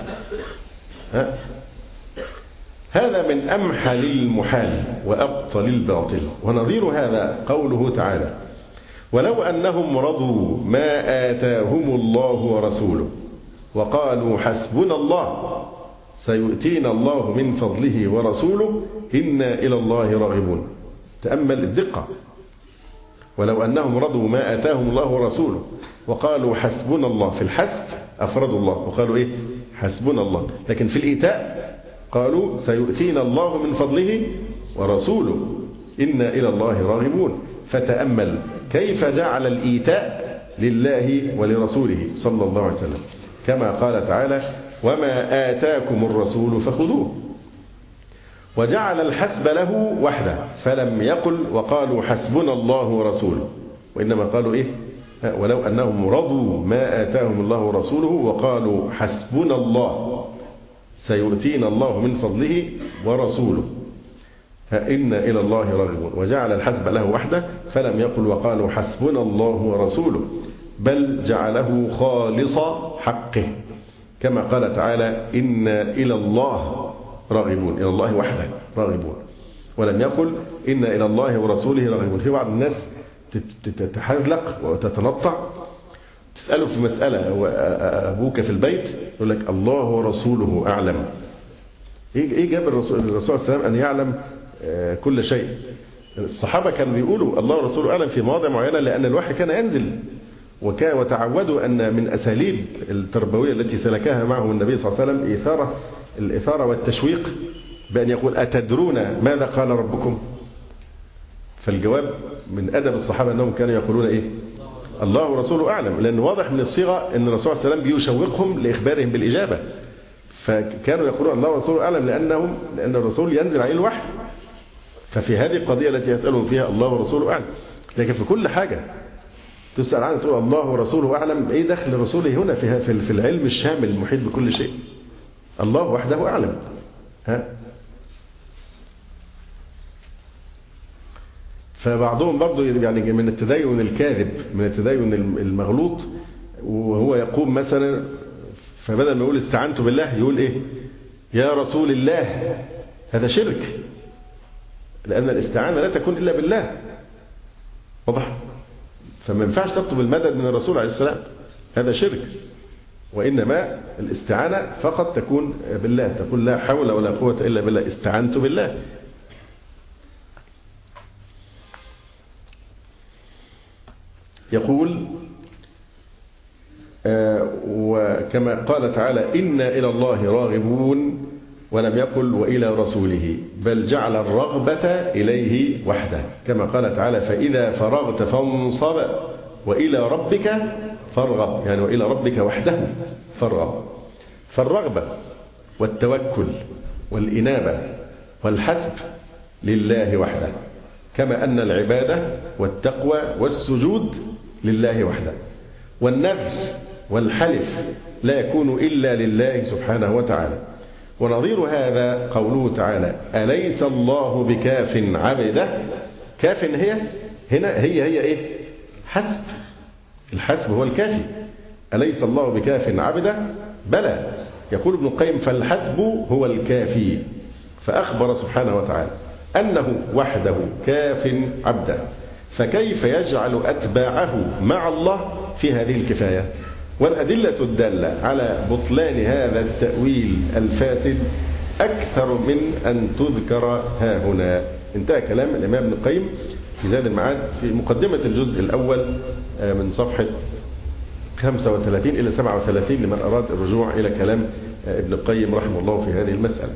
هذا من أمحل المحال وأبطل الباطل. ونظير هذا قوله تعالى ولو أنهم رضوا ما آتاهم الله ورسوله وقالوا حسبنا الله سيؤتينا الله من فضله ورسوله إنا إلى الله راغبون. تأمل الدقة. ولو أنهم رضوا ما آتاهم الله ورسوله وقالوا حسبنا الله، في الحسب أفردوا الله وقالوا إيه؟ حسبنا الله. لكن في الإيتاء قالوا سيؤتينا الله من فضله ورسوله إنا إلى الله راغبون. فتأمل كيف جعل الإيتاء لله ولرسوله صلى الله عليه وسلم، كما قال تعالى وما آتاكم الرسول فخذوه، وجعل الحسب له وحده فلم يقل وقالوا حسبنا الله ورسوله، وإنما قالوا إيه؟ ولو أنهم رضوا ما آتاهم الله ورسوله وقالوا حسبنا الله سيؤتينا الله من فضله ورسوله فإنا إلى الله راغبون. وجعل الحسب له وحده فلم يقل وقالوا حسبنا الله ورسوله، بل جعله خالص حقه، كما قال تعالى إنا إلى الله راغبون، إلى الله وحده راغبون، ولم يقل إنا إلى الله ورسوله راغبون. في بعض الناس تتحذلق وتتنطع، تسأله في مسألة أبوك في البيت يقول لك الله ورسوله أعلم. إيه جاب الرسول صلى الله عليه وسلم أن يعلم كل شيء؟ الصحابة كانوا بيقولوا الله ورسوله أعلم في مواضع معينة لأن الوحي كان ينزل، وتعودوا أن من أساليب التربوية التي سلكها معهم النبي صلى الله عليه وسلم الإثارة والتشويق بأن يقول أتدرون ماذا قال ربكم؟ فالجواب من أدب الصحابة أنهم كانوا يقولون إيه؟ الله ورسوله أعلم، لأن واضح من الصيغة أن الرسول صلى الله عليه وسلم بيشوقهم لإخبارهم بالإجابة، فكانوا يقولون الله ورسوله أعلم لأن الرسول ينزل عليه الوحي. ففي هذه القضية التي يسألهم فيها الله ورسوله أعلم، لكن في كل حاجة تسأل عنها تقول الله ورسوله أعلم. إيه دخل رسوله هنا في العلم الشامل المحيط بكل شيء؟ الله وحده أعلم. فبعضهم برضو يعني من التدين الكاذب، من التدين المغلوط، وهو يقوم مثلا فبدل ما يقول استعنت بالله يقول إيه؟ يا رسول الله. هذا شرك، لأن الاستعانة لا تكون إلا بالله. واضح؟ فما ينفعش تطلب المدد من الرسول عليه السلام، هذا شرك. وإنما الاستعانة فقط تكون بالله، تقول لا حول ولا قوة إلا بالله، استعنت بالله. يقول وكما قال تعالى إنا إلى الله راغبون، ولم يقل وإلى رسوله، بل جعل الرغبة إليه وحده، كما قال تعالى فإذا فرغت فانصب وإلى ربك فارغب، يعني وإلى ربك وحده فارغب. فالرغبة والتوكل والإنابة والحسب لله وحده، كما أن العبادة والتقوى والسجود لله وحده، والنذر والحلف لا يكون إلا لله سبحانه وتعالى. ونظير هذا قوله تعالى أليس الله بكاف عبده. كاف هي إيه؟ حسب. الحسب هو الكافي. أليس الله بكاف عبده؟ بلى. يقول ابن القيم فالحسب هو الكافي، فأخبر سبحانه وتعالى أنه وحده كاف عبده، فكيف يجعل أتباعه مع الله في هذه الكفاية؟ والأدلة الدالة على بطلان هذا التأويل الفاسد أكثر من أن تذكر ها هنا. انتهى كلام الإمام ابن القيم في زاد المعاد في مقدمة الجزء الأول من صفحة 35 إلى 37 لمن أراد الرجوع إلى كلام ابن القيم رحمه الله في هذه المسألة.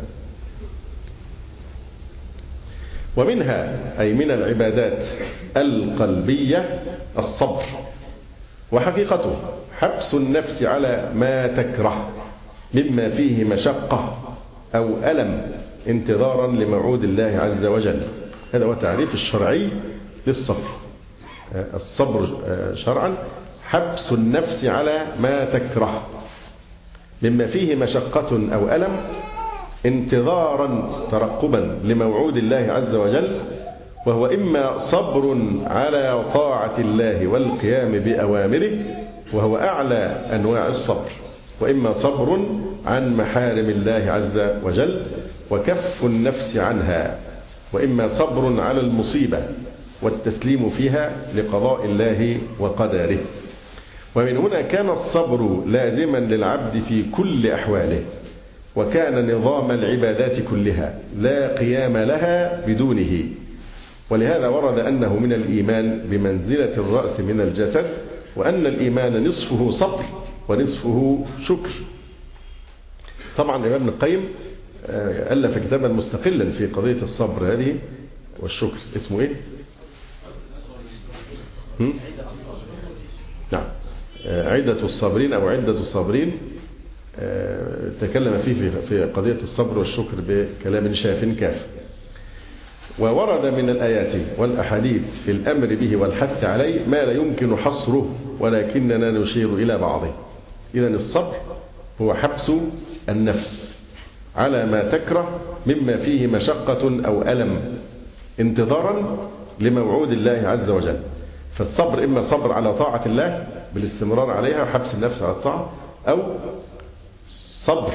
ومنها أي من العبادات القلبية الصبر، وحقيقته حبس النفس على ما تكره مما فيه مشقة أو ألم انتظارا لموعود الله عز وجل. هذا هو التعريف الشرعي للصبر. الصبر شرعا حبس النفس على ما تكره مما فيه مشقة أو ألم انتظارا ترقبا لموعود الله عز وجل، وهو إما صبر على طاعة الله والقيام بأوامره، وهو أعلى أنواع الصبر، وإما صبر عن محارم الله عز وجل وكف النفس عنها، وإما صبر على المصيبة والتسليم فيها لقضاء الله وقدره. ومن هنا كان الصبر لازما للعبد في كل أحواله، وكان نظام العبادات كلها لا قيام لها بدونه. ولهذا ورد أنه من الإيمان بمنزلة الرأس من الجسد، وأن الإيمان نصفه صبر ونصفه شكر. طبعا الإمام ابن القيم ألف كتابا مستقلا في قضية الصبر هذه والشكر، اسمه إيه؟ نعم، عدة الصابرين أو عدة الصابرين. تكلم فيه في قضية الصبر والشكر بكلام شاف كاف. وورد من الآيات والأحاديث في الأمر به والحث عليه ما لا يمكن حصره، ولكننا نشير إلى بعضه. إذن الصبر هو حبس النفس على ما تكره مما فيه مشقة أو ألم انتظارا لموعود الله عز وجل. فالصبر إما صبر على طاعة الله بالاستمرار عليها وحبس النفس على الطاعة، أو صبر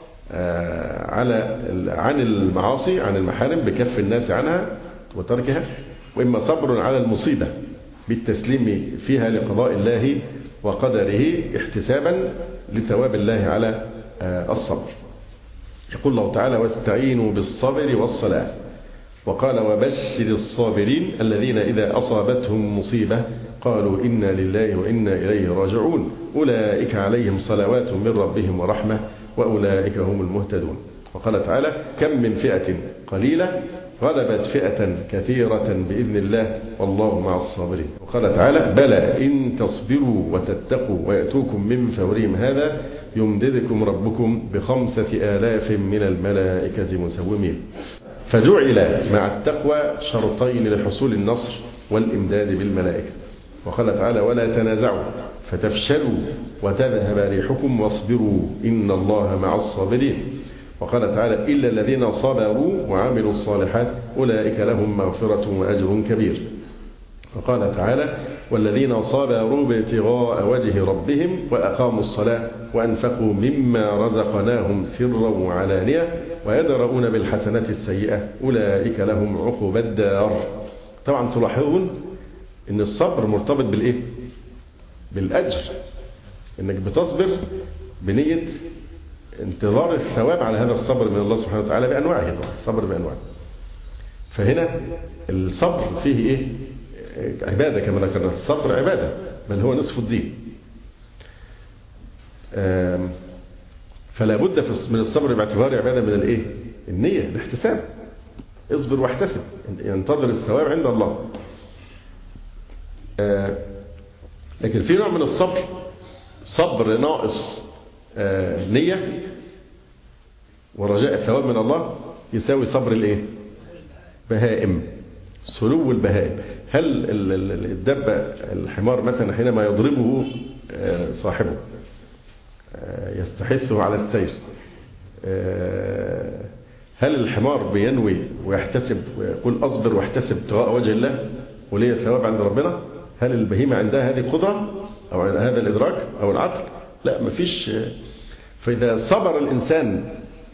عن المعاصي عن المحارم بكف الناس عنها وتركها، وإما صبر على المصيبة بالتسليم فيها لقضاء الله وقدره احتسابا لثواب الله على الصبر. يقول الله تعالى واستعينوا بالصبر والصلاة، وقال وبشر الصابرين الذين إذا أصابتهم مصيبة قالوا إنا لله وإنا إليه راجعون أولئك عليهم صلوات من ربهم ورحمة وأولئك هم المهتدون. وقال تعالى كم من فئة قليلة غلبت فئة كثيرة بإذن الله والله مع الصابرين. وقال تعالى بلى إن تصبروا وتتقوا ويأتوكم من فورهم هذا يمددكم ربكم ب5,000 من الملائكة مسومين. فجعل مع التقوى شرطين لحصول النصر والإمداد بالملائكة. وقال تعالى ولا تنازعوا فتفشلوا وتذهب ريحكم واصبروا إن الله مع الصابرين. وقال تعالى إلا الذين صبروا وعملوا الصالحات أولئك لهم مغفرة وأجر كبير. وقال تعالى والذين صبروا ابتغاء وجه ربهم وأقاموا الصلاة وأنفقوا مما رزقناهم سرا وعلانية ويدرؤون بالحسنات السيئة أولئك لهم عقبى الدار. طبعا تلاحظون أن الصبر مرتبط بالإيه؟ بالأجر، أنك بتصبر بنية انتظار الثواب على هذا الصبر من الله سبحانه وتعالى بأنواعه. طبعا الصبر بأنواعه. فهنا الصبر فيه إيه؟ عبادة كما ذكرنا. الصبر عبادة بل هو نصف الدين. فلا بد من الصبر باعتبار عبادة من الإيه؟ النية، الاحتساب. اصبر واحتسب، ينتظر الثواب عند الله. لكن في نوع من الصبر صبر ناقص نية ورجاء الثواب من الله يساوي صبر الايه؟ بهائم، سلو البهائم. هل الدبة الحمار مثلا حينما يضربه صاحبه يستحثه على السير، هل الحمار بينوي ويحتسب ويقول أصبر واحتسب ابتغاء وجه الله وليه الثواب عند ربنا؟ هل البهيمة عندها هذه القدرة أو هذا الإدراك أو العقل؟ لا، مفيش. فإذا صبر الإنسان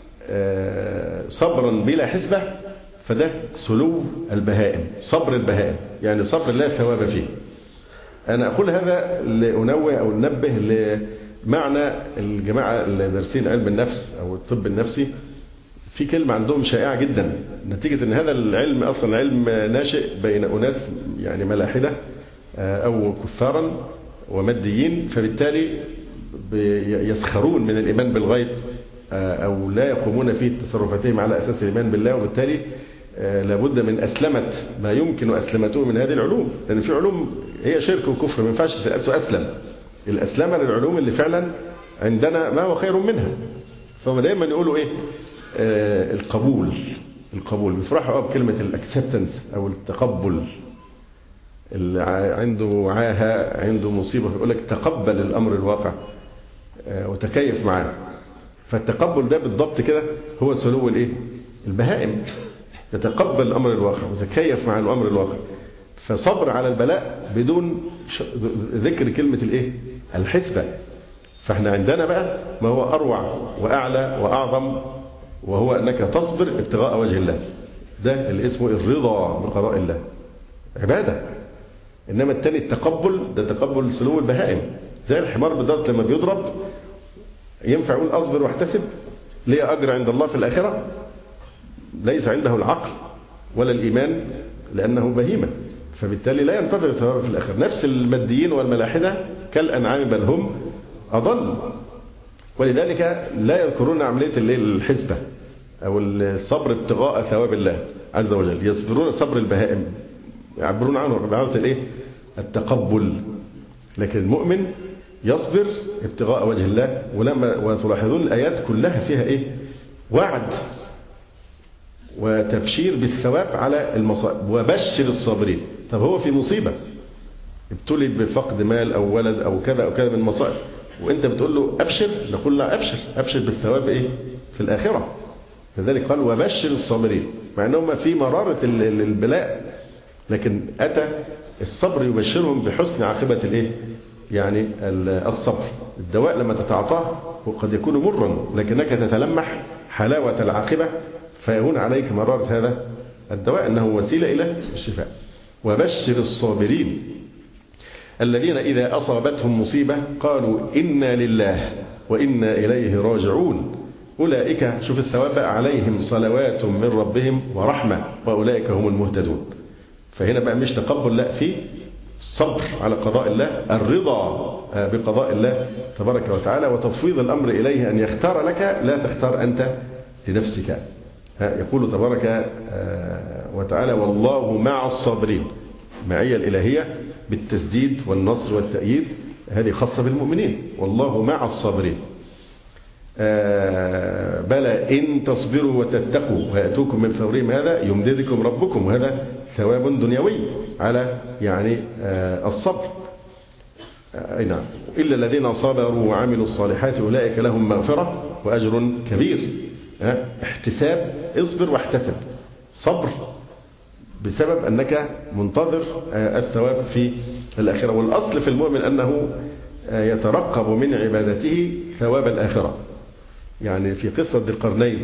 صبرا بلا حسبة فده سلو البهائم، صبر البهائم، يعني صبر لا ثواب فيه. أنا أقول هذا لأنوه أو ننبه لمعنى الجماعة اللي دارسين علم النفس أو الطب النفسي. في كلمة عندهم شائعة جدا نتيجة أن هذا العلم أصلا علم ناشئ بين أناس يعني ملاحدة أو كفارا وماديين، فبالتالي يسخرون من الإيمان بالغيب أو لا يقومون في تصرفاتهم على أساس الإيمان بالله، وبالتالي لابد من أسلمة ما يمكن أسلمته من هذه العلوم، لأن في علوم هي شرك وكفر ما ينفعش تؤسلم. الأسلمة للعلوم اللي فعلا عندنا ما هو خير منها. فهم دايما يقولوا إيه؟ القبول بيفرحوا بكلمة الأكسبتنس أو التقبل. اللي عنده عاهة عنده مصيبة يقول لك تقبل الأمر الواقع وتكيف معاه. فالتقبل ده بالضبط كده هو سلو الايه؟ البهائم، يتقبل الأمر الواقع وتكيف مع الأمر الواقع. فصبر على البلاء بدون ذكر كلمة الايه؟ الحسبة. فاحنا عندنا بقى ما هو أروع وأعلى وأعظم، وهو أنك تصبر ابتغاء وجه الله. ده اللي اسمه الرضا بقضاء الله، عبادة. إنما التاني التقبل ده تقبل سلو البهائم، زي الحمار بالضبط لما بيضرب ينفع يقول أصبر واحتسب ليه أجر عند الله في الآخرة؟ ليس عنده العقل ولا الإيمان لأنه بهيمة، فبالتالي لا ينتظر ثواب في الآخرة. نفس الماديين والملاحدة كالأنعام بل هم أضل، ولذلك لا يذكرون عملية الحسبة أو الصبر ابتغاء ثواب الله عز وجل. يصبرون صبر البهائم، يعبرون عنه بعبارة الايه؟ التقبل. لكن المؤمن يصبر ابتغاء وجه الله. وتلاحظون الآيات كلها فيها ايه؟ وعد وتبشير بالثواب على المصائب. وبشر الصابرين. طب هو في مصيبة ابتلي بفقد مال أو ولد أو كذا أو كذا من مصائب، وانت بتقول له أبشر، نقول له أبشر بالثواب ايه؟ في الآخرة. لذلك قال وبشر الصابرين، مع أنهم في مرارة البلاء، لكن أتى الصبر يبشرهم بحسن عاقبة الايه؟ يعني الصبر. الدواء لما تتعاطاه وقد يكون مرا، لكنك تتلمح حلاوة العاقبة فيهون عليك مرارة هذا الدواء أنه وسيلة إلى الشفاء. وبشر الصابرين الذين إذا أصابتهم مصيبة قالوا إنا لله وإنا إليه راجعون أولئك، شوف الثواب بقى، عليهم صلوات من ربهم ورحمة وأولئك هم المهتدون. فهنا بقى مش تقبل، لا، في الصبر على قضاء الله، الرضا بقضاء الله تبارك وتعالى، وتفويض الأمر إليه أن يختار لك لا تختار أنت لنفسك. يقول تبارك وتعالى والله مع الصابرين. معية الإلهية بالتسديد والنصر والتأييد هذه خاصة بالمؤمنين. والله مع الصابرين. بلى إن تصبروا وتتقوا ويأتوكم من فورهم هذا يمددكم ربكم، وهذا ثواب دنيوي. على يعني الصبر. أي نعم. إلا الذين صبروا وعملوا الصالحات أولئك لهم مغفرة وأجر كبير. احتساب، اصبر واحتسب. صبر بسبب أنك منتظر الثواب في الآخرة. والأصل في المؤمن أنه يترقب من عبادته ثواب الآخرة. يعني في قصة ذي القرنين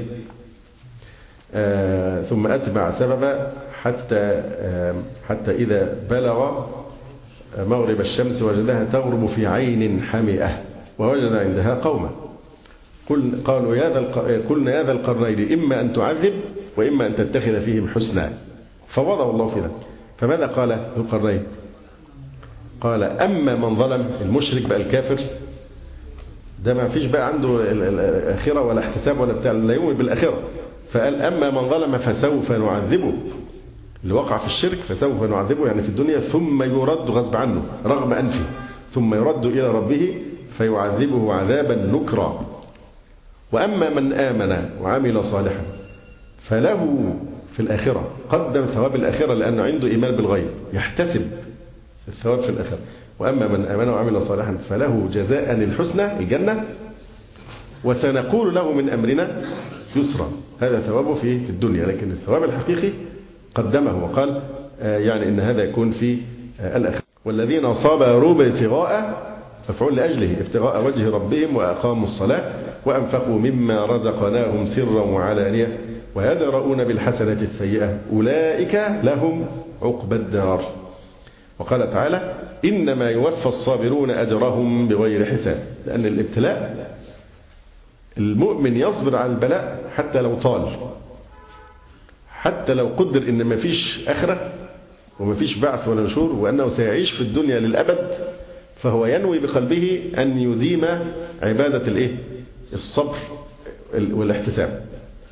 ثم أتبع سببا حتى إذا بلغ مغرب الشمس وجدها تغرب في عين حمئة ووجد عندها قوما قالوا قلنا يا ذا القرنين إما أن تعذب وإما أن تتخذ فيهم حسنا فوضع الله في ذلك. فماذا قال ذو القرنين؟ قال أما من ظلم، المشرك بقى الكافر ده ما فيش بقى عنده الآخرة ولا احتساب ولا بتاع، لا يؤمن بالآخرة. فقال أما من ظلم فسوف نعذبه، اللي وقع في الشرك فسوف نعذبه يعني في الدنيا ثم يرد غصب عنه رغم أنفه ثم يرد إلى ربه فيعذبه عذابا نكرا. وأما من آمن وعمل صالحا فله في الآخرة، قدم ثواب الآخرة لأنه عنده إيمان بالغيب يحتسب الثواب في الآخرة. وأما من آمن وعمل صالحا فله جزاء الحسنى الجنة وسنقول له من أمرنا يسرا. هذا ثوابه في الدنيا، لكن الثواب الحقيقي قدمه وقال يعني إن هذا يكون في الآخرة. والذين صبروا ابتغاء مفعول لأجله ابتغاء وجه ربهم وأقاموا الصلاة وأنفقوا مما رزقناهم سرا وعلانية ويدرؤون بالحسنة السيئة أولئك لهم عقبى الدار. وقال تعالى إنما يوفى الصابرون أجرهم بغير حساب. لأن الابتلاء المؤمن يصبر على البلاء حتى لو طال، حتى لو قدر إن ما فيش آخرة وما فيش بعث ولا نشور وأنه سيعيش في الدنيا للأبد، فهو ينوي بقلبه أن يديم عبادة الصبر والاحتساب.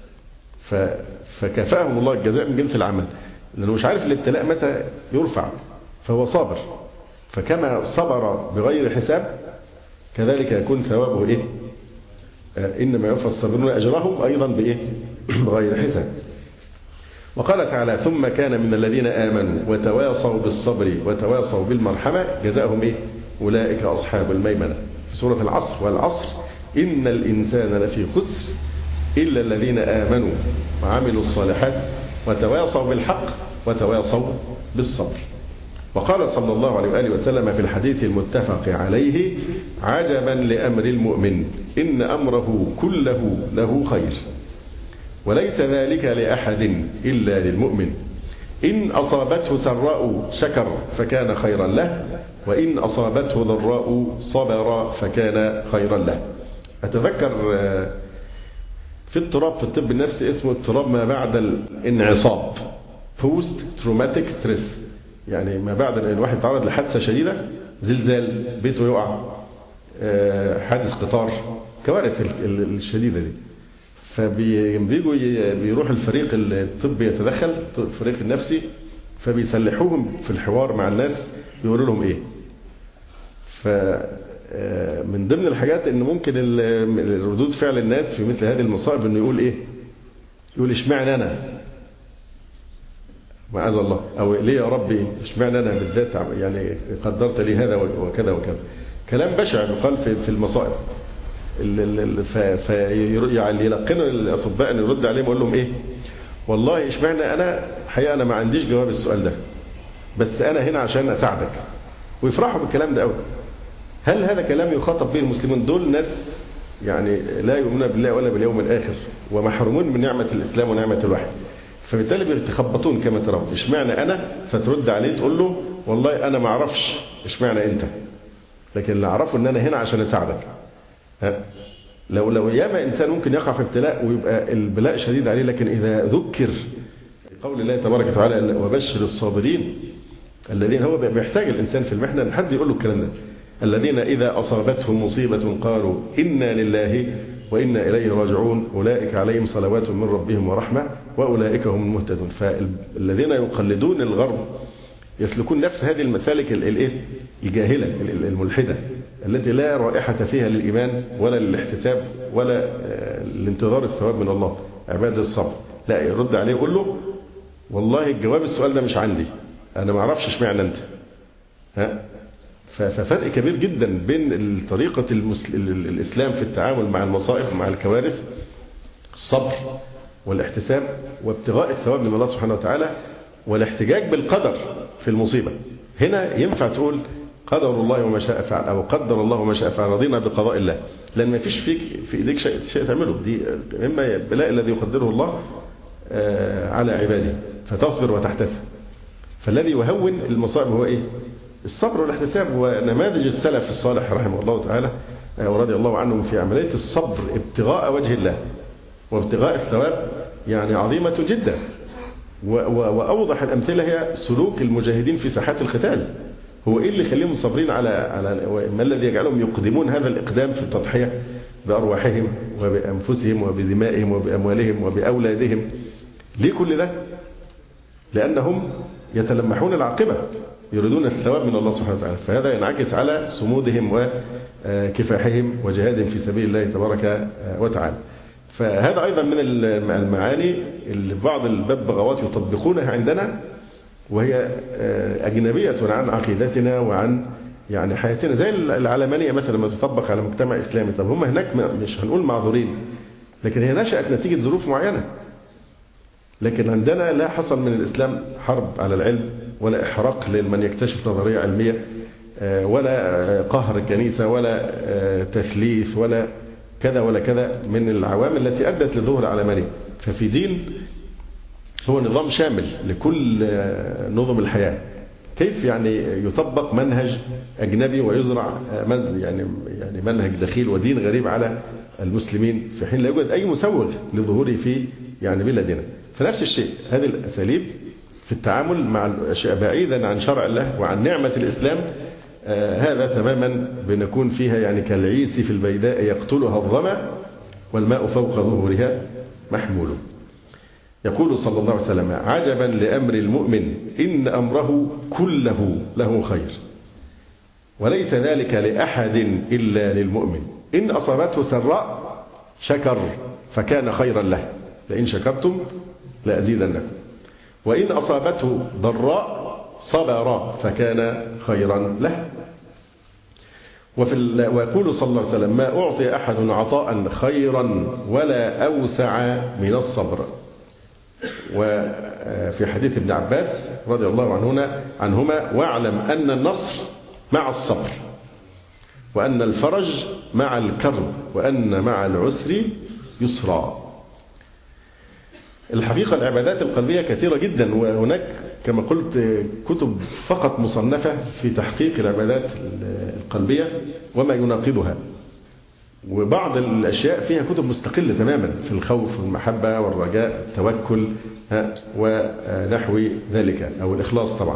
فكافأهم الله الجزاء من جنس العمل، لأنه مش عارف الابتلاء متى يرفع فهو صابر. فكما صبر بغير حساب كذلك يكون ثوابه إنما يوفى الصابرون أجرهم أيضا بغير حساب. وقال تعالى ثم كان من الذين آمنوا وتواصوا بالصبر وتواصوا بالمرحمة جزاؤهم أولئك أصحاب الميمنة في سورة العصر. والعصر إن الإنسان لفي خسر إلا الذين آمنوا وعملوا الصالحات وتواصوا بالحق وتواصوا بالصبر. وقال صلى الله عليه وآله وسلم في الحديث المتفق عليه عجبا لأمر المؤمن إن أمره كله له خير وليس ذلك لأحد إلا للمؤمن إن أصابته سراء شكر فكان خيرا له وإن أصابته ضراء صبر فكان خيرا له. أتذكر في اضطراب في الطب النفسي اسمه اضطراب ما بعد الانعصاب post traumatic stress، يعني ما بعد الواحد تعرض لحادثة شديدة، زلزال، بيته يقع، حادث قطار، كوارث الشديدة دي. فبيجوا بيروح الفريق الطبي يتدخل، الفريق النفسي، فبيسلحوهم في الحوار مع الناس يقولوا لهم ايه. فمن ضمن الحاجات ان ممكن ردود فعل الناس في مثل هذه المصائب انه يقول ايه، يقول اشمعنى انا معاذ الله، او ليه يا ربي اشمعنى انا بالذات يعني قدرت لي هذا وكذا وكذا. كلام بشع يقال في المصائب. فيلقنوا الاطباء ان يرد عليهم ويقول لهم ايه، والله اشمعنى انا، حقيقه انا ما عنديش جواب السؤال ده، بس انا هنا عشان اساعدك. ويفرحوا بالكلام ده قوي. هل هذا كلام يخاطب به المسلمون؟ دول ناس يعني لا يؤمنون بالله ولا باليوم الاخر ومحرومون من نعمه الاسلام ونعمه الوحي، فبالتالي بيتخبطون كما ترون. اشمعنى انا؟ فترد عليه تقول له والله انا ما اعرفش اشمعنى انت، لكن اللي اعرفه ان انا هنا عشان اساعدك. لو ياما انسان ممكن يقع في ابتلاء ويبقى البلاء شديد عليه، لكن اذا ذكر قول الله تبارك وتعالى وبشر الصابرين الذين، هو محتاج الانسان في المحنه ان حد يقول له الكلام ده، الذين اذا اصابتهم مصيبه قالوا انا لله وإنا إليه راجعون أولئك عليهم صلوات من ربهم ورحمة وأولئك هم المهتدون. فالذين يقلدون الغرب يسلكون نفس هذه المسالك الجاهلة الملحدة التي لا رائحة فيها للإيمان ولا للاحتساب ولا الانتظار الثواب من الله، عبادة الصبر. لا، يرد عليه يقول له والله الجواب السؤال ده مش عندي، أنا ما أعرفش اشمعنى أنت. ففرق كبير جدا بين طريقة الإسلام في التعامل مع المصائب ومع الكوارث، الصبر والاحتساب وابتغاء الثواب من الله سبحانه وتعالى، والاحتجاج بالقدر في المصيبة. هنا ينفع تقول قدر الله وما شاء فعل، أو قدر الله وما شاء فعل، رضينا بقضاء الله، لأن ما فيش في إيديك شيء تعمله. دي إما البلاء الذي يقدره الله على عباده فتصبر وتحتسب. فالذي يهون المصائب هو إيه؟ الصبر والاحتساب. ونماذج السلف الصالح رحمه الله تعالى ورضي الله عنهم في عملية الصبر ابتغاء وجه الله وابتغاء الثواب يعني عظيمة جدا. وأوضح الأمثلة هي سلوك المجاهدين في ساحات القتال. هو إيه اللي يخليهم صابرين على ما الذي يجعلهم يقدمون هذا الإقدام في التضحية بأرواحهم وبأنفسهم وبدمائهم وبأموالهم وبأولادهم؟ ليه كل ده؟ لأنهم يتلمحون العاقبة، يريدون الثواب من الله سبحانه وتعالى. فهذا ينعكس على صمودهم وكفاحهم وجهادهم في سبيل الله تبارك وتعالى. فهذا أيضا من المعاني اللي بعض الببغاوات يطبقونها عندنا، وهي أجنبية عن عقيدتنا وعن يعني حياتنا، زي العلمانية مثلا ما تطبق على مجتمع إسلامي. طب هم هناك مش هنقول معذورين، لكن هي نشأت نتيجة ظروف معينة. لكن عندنا لا حصل من الإسلام حرب على العلم، ولا إحراق لمن يكتشف نظرية علمية، ولا قهر الكنيسة، ولا تثليث، ولا كذا ولا كذا من العوامل التي أدت لظهور علمانية. ففي دين هو نظام شامل لكل نظم الحياة. كيف يعني يطبق منهج أجنبي ويزرع يعني منهج دخيل ودين غريب على المسلمين في حين لا يوجد أي مسوغ لظهوره في يعني بلادنا؟ فنفس الشيء هذه الأساليب في التعامل مع الأشياء بعيدا عن شرع الله وعن نعمة الإسلام، هذا تماما بنكون فيها يعني كالعيس في البيداء يقتلها الظمأ والماء فوق ظهورها محمول. يقول صلى الله عليه وسلم: عجبا لأمر المؤمن إن أمره كله له خير، وليس ذلك لأحد إلا للمؤمن. إن أصابته سراء شكر فكان خيرا له، لئن شكرتم لأزيدنكم، وإن أصابته ضراء صبر فكان خيرا له. ويقول صلى الله عليه وسلم: ما أعطي أحد عطاء خيرا ولا أوسع من الصبر. وفي حديث ابن عباس رضي الله عنهما: واعلم أن النصر مع الصبر، وأن الفرج مع الكرب، وأن مع العسر يسرا. الحقيقة العبادات القلبية كثيرة جدا، وهناك كما قلت كتب فقط مصنفة في تحقيق العبادات القلبية وما يناقضها، وبعض الأشياء فيها كتب مستقلة تماما في الخوف والمحبة والرجاء التوكل ونحو ذلك، أو الإخلاص طبعا.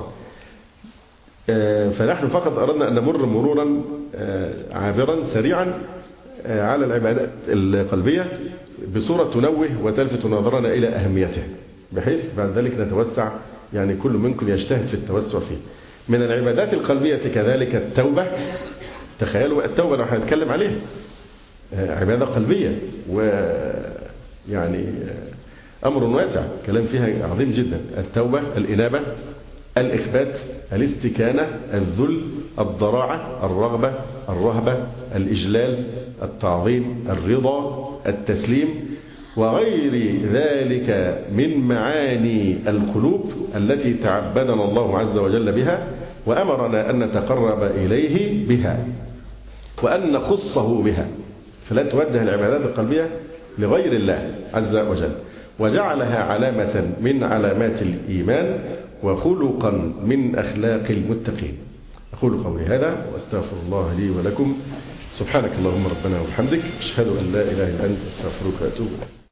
فنحن فقط أردنا أن نمر مرورا عابرا سريعا على العبادات القلبية بصورة تنوه وتلفت نظرنا إلى أهميتها، بحيث بعد ذلك نتوسع، يعني كل منكم يجتهد في التوسع فيه. من العبادات القلبية كذلك التوبة. تخيلوا التوبة لو هنتكلم عليها عبادة قلبية، ويعني أمر واسع كلام فيها عظيم جدا. التوبة، الإنابة، الإخبات، الاستكانة، الذل، الضراعة، الرغبة، الرهبة، الإجلال، التعظيم، الرضا، التسليم، وغير ذلك من معاني القلوب التي تعبدنا الله عز وجل بها، وأمرنا أن نتقرب إليه بها وأن نخصه بها. فلا توجه العبادات القلبية لغير الله عز وجل، وجعلها علامة من علامات الإيمان وخلقا من أخلاق المتقين. أقول قولي هذا وأستغفر الله لي ولكم. سبحانك اللهم ربنا وبحمدك، أشهد أن لا إله إلا أنت، أستغفرك وأتوب إليك.